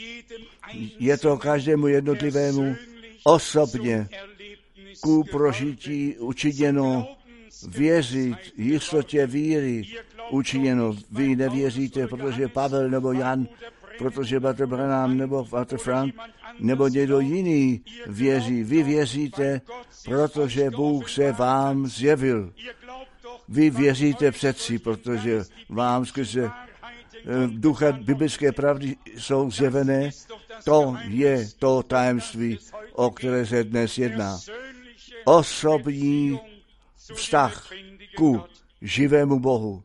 je to každému jednotlivému osobně ku prožití učiněno věřit, jistotě víry učiněno. Vy nevěříte, protože Pavel nebo Jan, protože Bratr Branham nebo Bratr Frank nebo někdo jiný věří. Vy věříte, protože Bůh se vám zjevil. Vy věříte přeci, protože vám skrze ducha biblické pravdy jsou zjevené. To je to tajemství, o které se dnes jedná. Osobní vztah ku živému Bohu.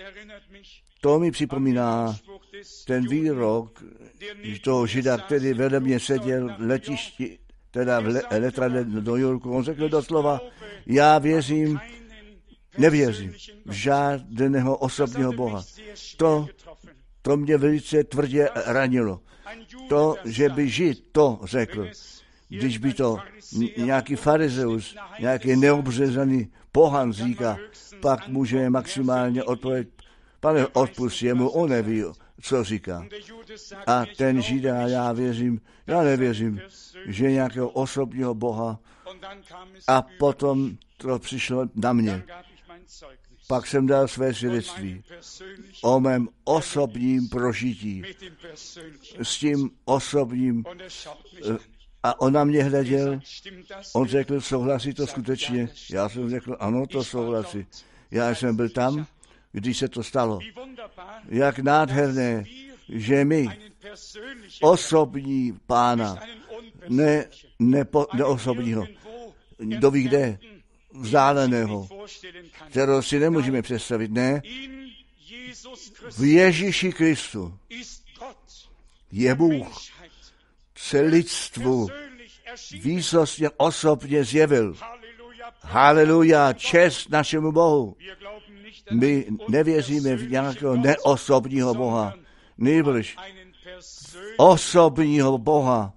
To mi připomíná ten výrok toho Žida, který vedle mě seděl v letišti, teda v letadle do New Yorku. On řekl doslova, já věřím, nevěřím v žádného osobního Boha. To, to mě velice tvrdě ranilo. To, že by Žid to řekl, když by to nějaký farizeus, nějaký neobřezaný pohan říká, pak může maximálně odpovědět, pane, odpust jemu, on neví, co říká. A ten Žida, já věřím, já nevěřím, že nějakého osobního Boha. A potom to přišlo na mě. Pak jsem dal své svědectví o mém osobním prožití. S tím osobním. A on na mě hleděl, on řekl, souhlasí to skutečně. Já jsem řekl, ano, to souhlasí. Já jsem byl tam, když se to stalo. Jak nádherné, že my osobní Pána, ne, ne, neosobního, kdo ví kde, vzdáleného, kterého si nemůžeme představit, ne? V Ježíši Kristu je Bůh se lidstvu výsostně osobně zjevil. Haleluja, čest našemu Bohu. My nevěříme v nějakého neosobního Boha, nýbrž osobního Boha,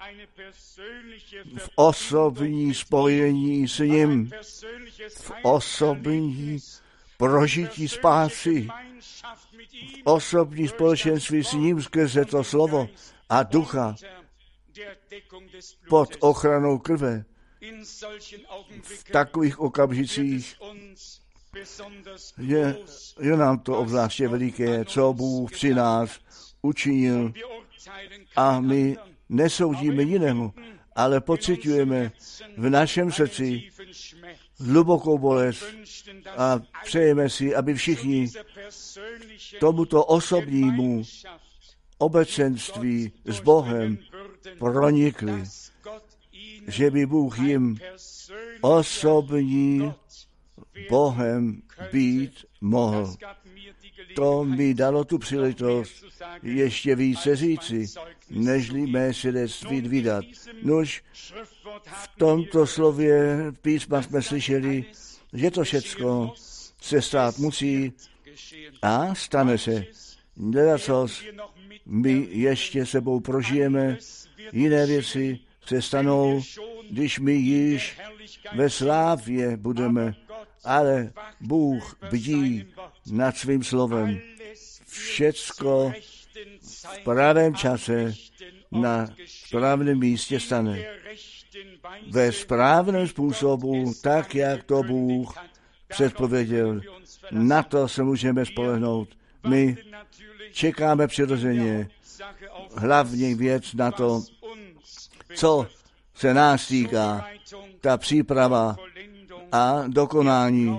v osobní spojení s ním, v osobní prožití spásy, v osobní společenství s ním skrze to slovo a ducha pod ochranou krve. V takových okamžicích je, je nám to obzvláště veliké, co Bůh při nás učinil a my nesoudíme jinému, ale pociťujeme v našem srdci hlubokou bolest a přejeme si, aby všichni tomuto osobnímu obecenství s Bohem pronikli, že by Bůh jim osobní Bohem být mohl. To mi dalo tu příležitost ještě více říci, nežli mé svědectví vydat. Nož v tomto slově písma jsme slyšeli, že to všecko se stát musí a stane se. Ledacos my ještě sebou prožijeme, jiné věci se stanou, když my již ve slávě budeme, ale Bůh bdí nad svým slovem. Všecko v pravém čase na správném místě stane. Ve správném způsobu, tak jak to Bůh předpověděl. Na to se můžeme spolehnout. My čekáme přirozeně hlavní věc na to, co se nás týká, ta příprava a dokonání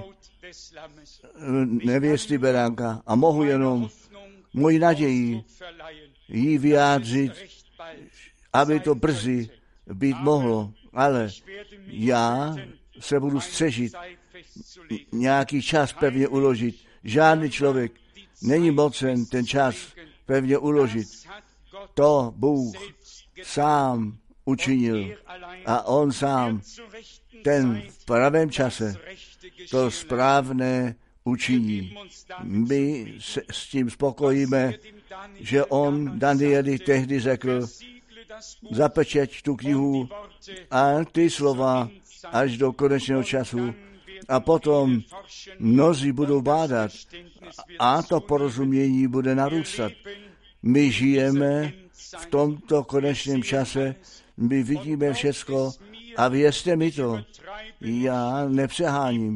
nevěsty beránka. A mohu jenom moji naději jí vyjádřit, aby to brzy být mohlo. Ale já se budu střežit nějaký čas pevně uložit. Žádný člověk není mocen ten čas pevně uložit. To Bůh sám učinil a on sám ten v pravém čase to správné učiní. My se s tím spokojíme, že on Danieli tehdy řekl, zapečeť tu knihu a ty slova až do konečného času. A potom mnozí budou bádat a to porozumění bude narůstat. My žijeme v tomto konečném čase, my vidíme všecko a věřte mi to, já nepřeháním.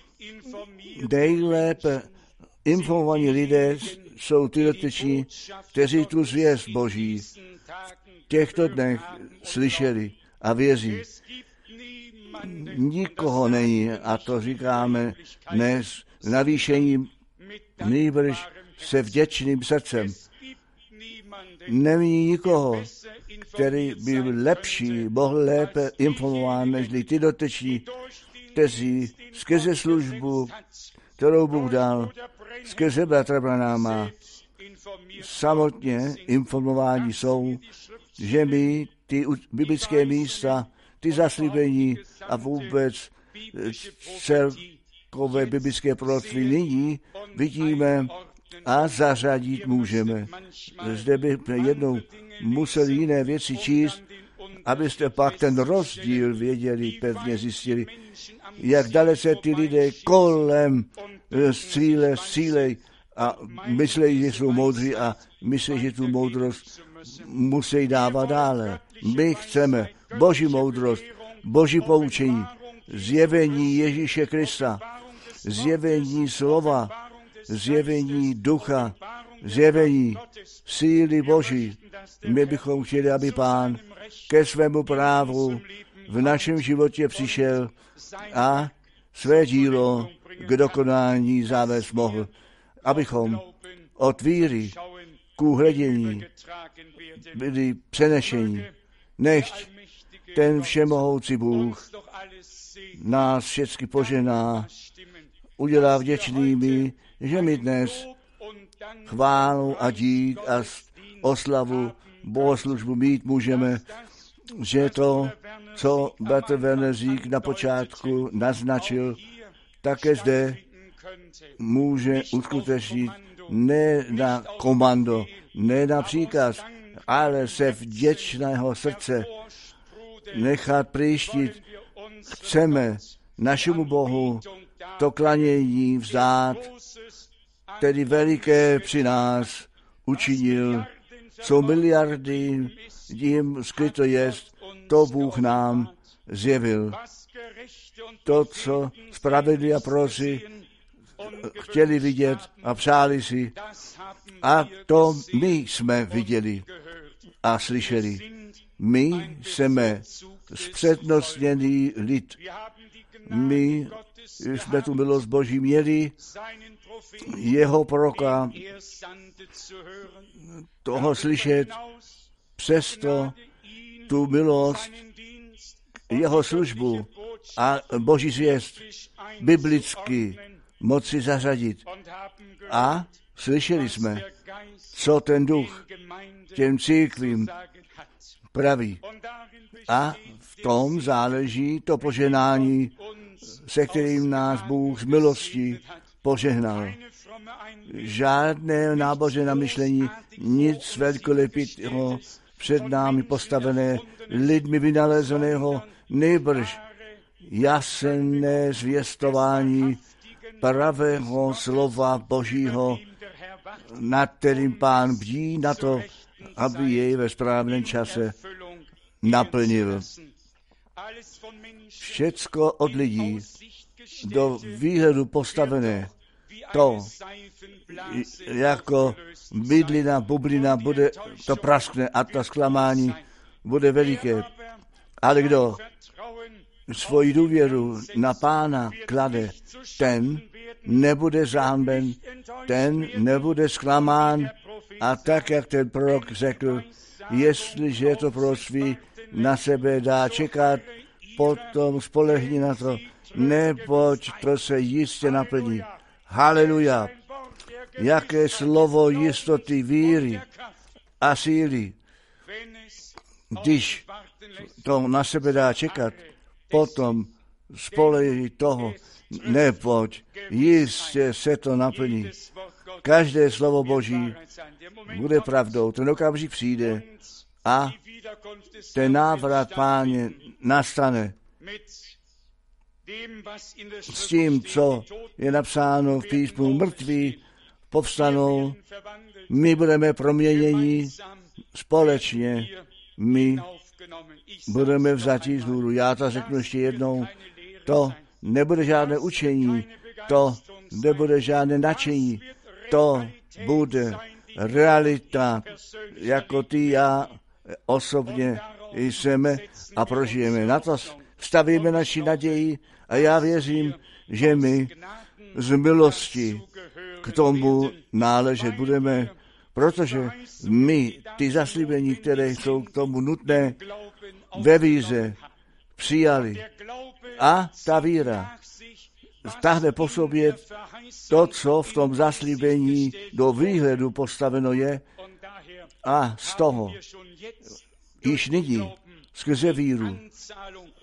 Nejlépe informovaní lidé jsou ty dotyční, kteří tu zvěst Boží v těchto dnech slyšeli a věří. Nikoho není, a to říkáme dnes s navýšením, nýbrž se vděčným srdcem. Není nikoho, který by byl lepší, mohl lépe informován, než ty dotyční, kteří skrze službu, kterou Bůh dal, skrze bratra Branáma, samotně informováni jsou, že my ty biblické místa, ty zaslíbení a vůbec celkové biblické proroctví nyní vidíme a zařadit můžeme. Zde by jednou museli jiné věci číst, abyste pak ten rozdíl věděli, pevně zjistili, jak dalece ty lidé kolem cíle, cílej a myslejí, že jsou moudří a myslí, že tu moudrost musí dávat dále. My chceme Boží moudrost, Boží poučení, zjevení Ježíše Krista, zjevení slova, zjevení ducha, zjevení síly Boží. My bychom chtěli, aby Pán ke svému právu v našem životě přišel a své dílo k dokonání zavést mohl, abychom od víry k uhledění byli přenešeni. Nechť ten všemohoucí Bůh nás všechny požená, udělá vděčnými, že my dnes chválu a dík a oslavu bohoslužbu mít můžeme, že to, co bratr Werner Sieg na počátku naznačil, také zde může uskutečnit ne na komando, ne na příkaz, ale se vděčného srdce nechat přištit. Chceme našemu Bohu to klanění vzdát, tedy veliké při nás učinil, co miliardy jim skryto jest, to Bůh nám zjevil. To, co spravedlí a prosi chtěli vidět a přáli si, a to my jsme viděli a slyšeli. My jsme zpřednostněný lid. My jsme tu milost Boží měli, jeho proroka, toho slyšet, přesto tu milost, jeho službu a Boží zvěst biblicky moci zařadit. A slyšeli jsme, co ten duch těm církvím praví. A v tom záleží to požehnání, se kterým nás Bůh z milostí požehnal. Žádné náboženské myšlení, nic velkolepitého před námi postavené, lidmi vynalezeného, nejbrž jasné zvěstování pravého slova Božího, nad kterým Pán bdí na to, aby jej ve správném čase naplnil. Všecko od lidí do výhledu postavené, to jako bydlina, bublina, bude to praskne a to zklamání bude veliké. Ale kdo svoji důvěru na Pána klade, ten nebude zahanben, ten nebude zklamán a tak, jak ten prorok řekl, jestliže to proroctví na sebe dá čekat, potom spolehni na to, neboť to se jistě naplní. Haleluja! Jaké slovo jistoty, víry a síly. Když to na sebe dá čekat, potom spolehni toho, neboť jistě se to naplní. Každé slovo Boží bude pravdou. Ten okamžik přijde a ten návrat Páně nastane s tím, co je napsáno v písmu, mrtví povstanou, my budeme proměněni společně, my budeme vzati z hůru. Já to řeknu ještě jednou, to nebude žádné učení, to nebude žádné nadšení, to bude realita, jako ty, já osobně jsme a prožijeme. Na to stavíme naši naději a já věřím, že my z milosti k tomu náležet budeme, protože my ty zaslíbení, které jsou k tomu nutné, ve víře přijali. A ta víra stáhne po sobě to, co v tom zaslíbení do výhledu postaveno je, a z toho již nyní skrze víru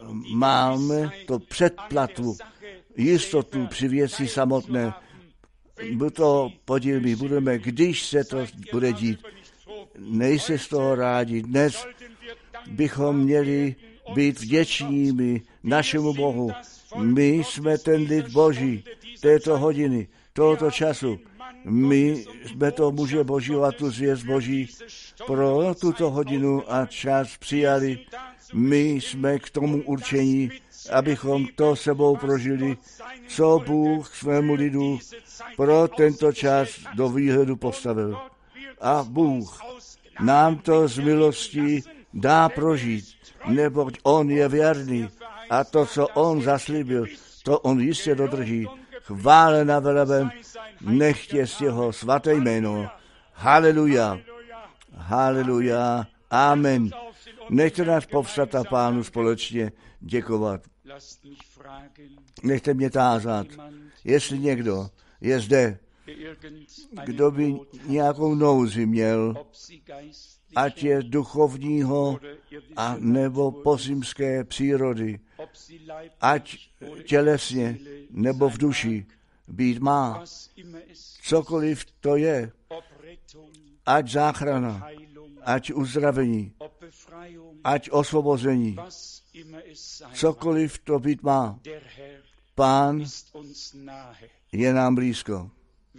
máme to předplatu, jistotu při věci samotné to podíl my budeme, když se to bude dít. Nejste z toho rádi. Dnes bychom měli být vděčními našemu Bohu. My jsme ten lid Boží této hodiny, tohoto času. My jsme to muže Božího a tu zvěst Boží pro tuto hodinu a čas přijali. My jsme k tomu určení, abychom to sebou prožili, co Bůh svému lidu pro tento čas do výhledu postavil. A Bůh nám to z milostí dá prožít, neboť On je věrný a to, co On zaslíbil, to On jistě dodrží. Chválen a veleben, nechtěj jeho svaté jméno. Haleluja, haleluja, amen. Nechte nás povstat a Pánu společně děkovat. Nechte mě tázat, jestli někdo je zde, kdo by nějakou nouzi měl, ať je duchovního a nebo pozemské přírody, ať tělesně nebo v duši být má, cokoliv to je, ať záchrana, ať uzdravení, ať osvobození, cokoliv to být má. Pán je nám blízko.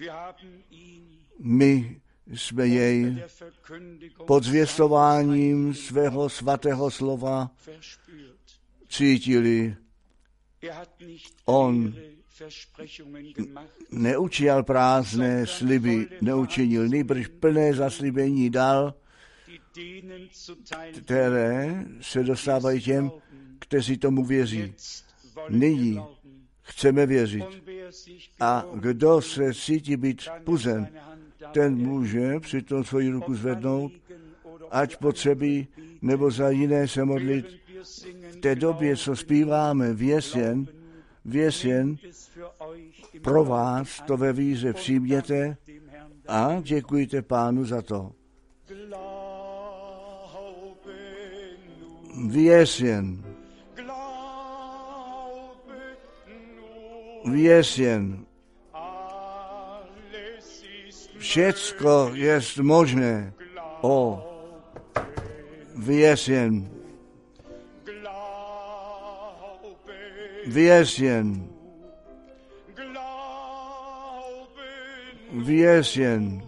My jsme jej pod zvěstováním svého svatého slova cítili. On neučinil prázdné sliby, neučinil, nýbrž plné zaslíbení dal, které se dostávají těm, kteří tomu věří. Nyní chceme věřit. A kdo se cítí být puzen, ten může přitom svoji ruku zvednout, ať potřebí, nebo za jiné se modlit. V té době, co zpíváme věsjen, věsjen, pro vás to ve víře přijměte a děkujte Pánu za to. Věsjen. Věsjen. Všecko je možné. O, věsjen. Věsjen. Věsjen.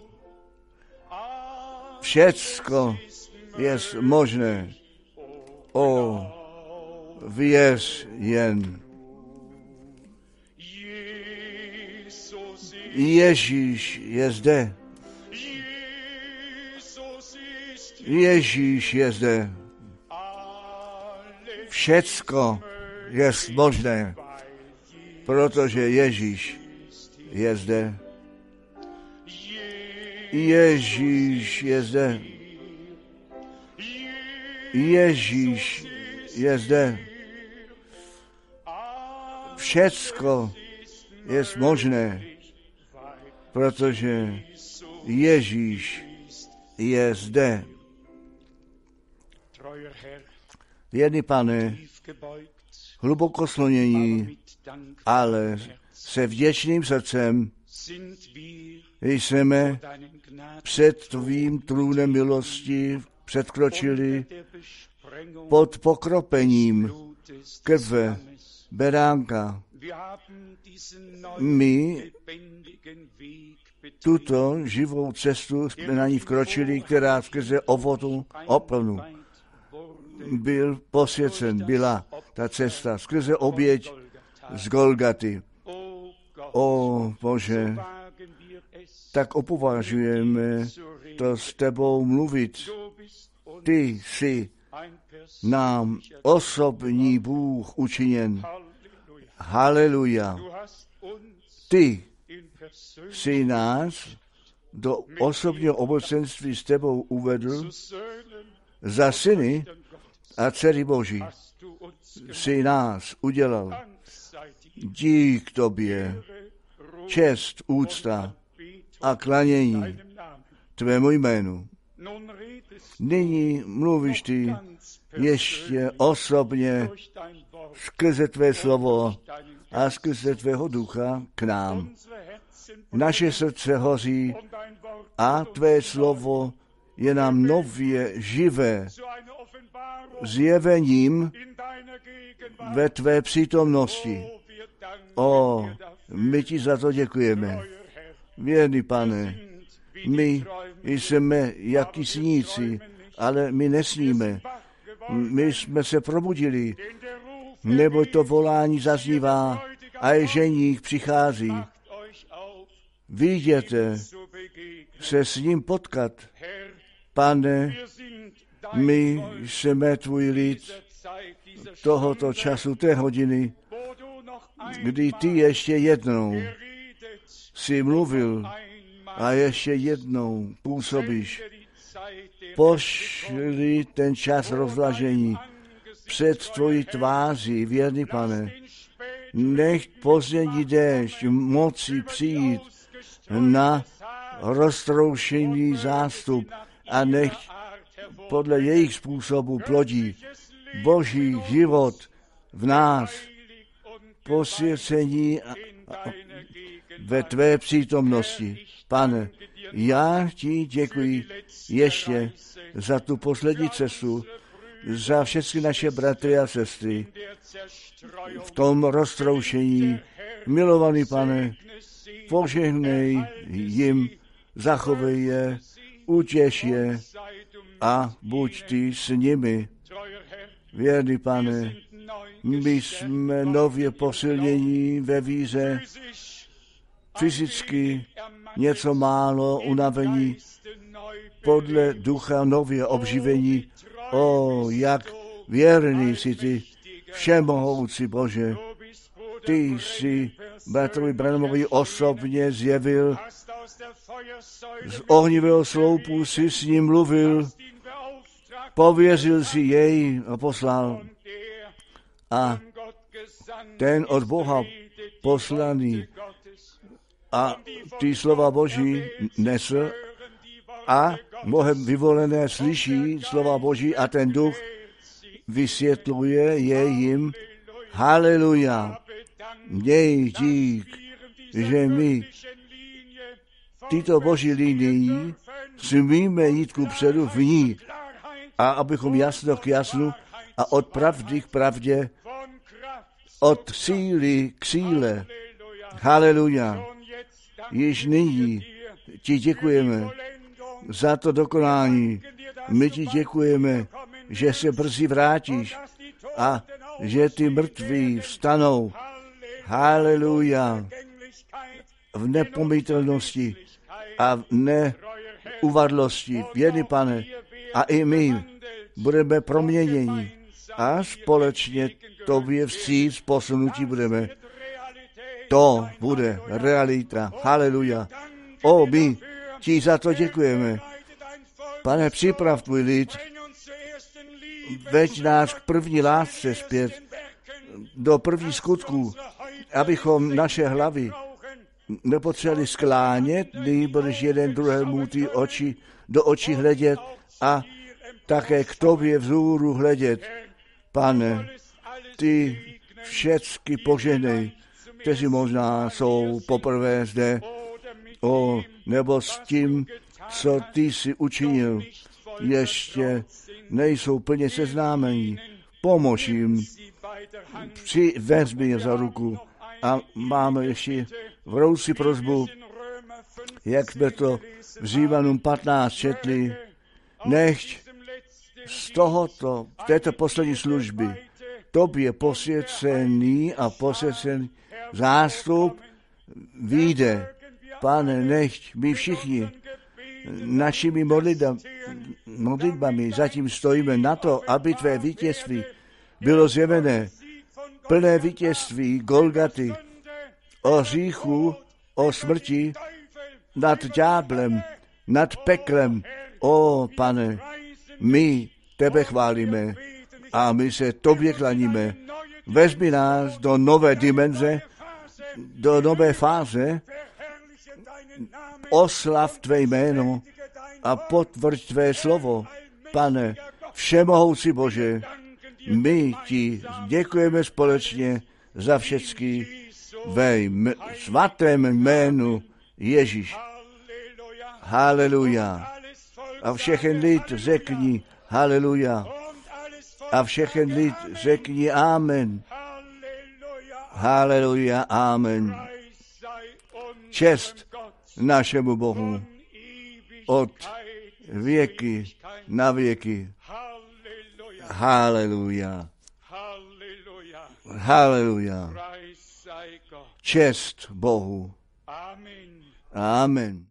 Všecko je možné. O, věsjen. Ježíš je zde. Ježíš je zde. Všecko je možné, protože Ježíš je zde. Ježíš je zde. Ježíš je zde. Všecko je možné, protože Ježíš je zde. Věrný Pane, hluboko slonění, ale se vděčným srdcem jsme před tvým trůnem milosti předkročili pod pokropením krve beránka. My tuto živou cestu jsme na ní vkročili, která skrze ovotu oplnu byl posvěcen, byla ta cesta skrze oběť z Golgaty. O Bože, tak opovažujeme to s tebou mluvit. Ty jsi nám osobní Bůh učiněn. Haleluja. Ty jsi nás do osobního obecenství s tebou uvedl za syny a dcery Boží. Jsi nás udělal. Dík tobě, čest, úcta a klanění tvému jménu. Nyní mluvíš ty ještě osobně skrze tvé slovo a skrze tvého ducha k nám. naše srdce hoří a tvé slovo je nám nově živé zjevením ve tvé přítomnosti. O, my ti za to děkujeme. Věrný Pane, my jsme jaký sníci, ale my nesníme. My jsme se probudili, neboť to volání zaznívá a je ženích přichází. Vyjděte se s ním potkat. Pane, my jsme tvůj lid tohoto času, té hodiny, kdy ty ještě jednou jsi mluvil a ještě jednou působíš. Pošli ten čas rozlažení před tvojí tváří, věrný Pane. Nech pozdění déšť moci přijít na roztroušený zástup a nech podle jejich způsobu plodí Boží život v nás, posvěcení ve tvé přítomnosti. Pane, já ti děkuji ještě za tu poslední cestu, za všechny naše bratry a sestry v tom roztroušení. Milovaný Pane, požehnej jim, zachovej je, utěš je a buď ty s nimi. Věrný Pane, my jsme nově posilnění ve víře, fyzicky něco málo unavení, podle ducha nově obživení. O, jak věrný jsi ty, všemohoucí Bože. Ty jsi bratrovi Branhamovi osobně zjevil, z ohnivého sloupu jsi s ním mluvil, pověřil si jej a poslal. A ten od Boha poslaný a ty slova Boží nesl a mnohem vyvolené slyší slova Boží a ten duch vysvětluje je jim. Haleluja. Měj dík, že my tyto Boží linii smíme jít kupředu v ní a abychom jasno k jasnu a od pravdy k pravdě, od síly k síle. Haleluja. Již nyní ti děkujeme za to dokonání. My ti děkujeme, že se brzy vrátíš a že ty mrtví vstanou. Haleluja. V nepomytelnosti a v neuvadlosti. Věrný Pane, a i my budeme proměněni a společně tobě vstříc posunutí budeme. To bude realita. Haleluja. O, my ti za to děkujeme. Pane, připrav tvůj lid, veď nás k první lásce zpět, do první skutků, abychom naše hlavy nepotřebovali sklánět, nýbrž jeden druhému ty oči, do očí hledět a také k tobě vzhůru hledět. Pane, ty všecky poženej, kteří možná jsou poprvé zde, o, nebo s tím, co ty jsi učinil, ještě nejsou plně seznámení. Pomož jim, při, vezmi je za ruku a máme ještě vroucí prosbu, jak jsme to v Římanům patnáct četli, nechť z tohoto, této poslední služby tobě posvěcený a posvěcený zástup vyjde. Pane, nechť my všichni našimi modlitbami zatím stojíme na to, aby tvé vítězství bylo zjevené. Plné vítězství Golgaty o hříchu, o smrti, nad ďáblem, nad peklem. O, Pane, my tebe chválíme a my se tobě klaníme. Vezmi nás do nové dimenze, do nové fáze, oslav tvé jméno a potvrď tvé slovo. Pane, všemohoucí Bože, my ti děkujeme společně za všechny ve jm- svatém jménu Ježíš. Haleluja. A všechen lid řekni haleluja. A všechen lid řekni amen. Haleluja, amen. Čest našemu Bohu od věky na věky. Haleluja. Haleluja. Čest Bohu. Amen.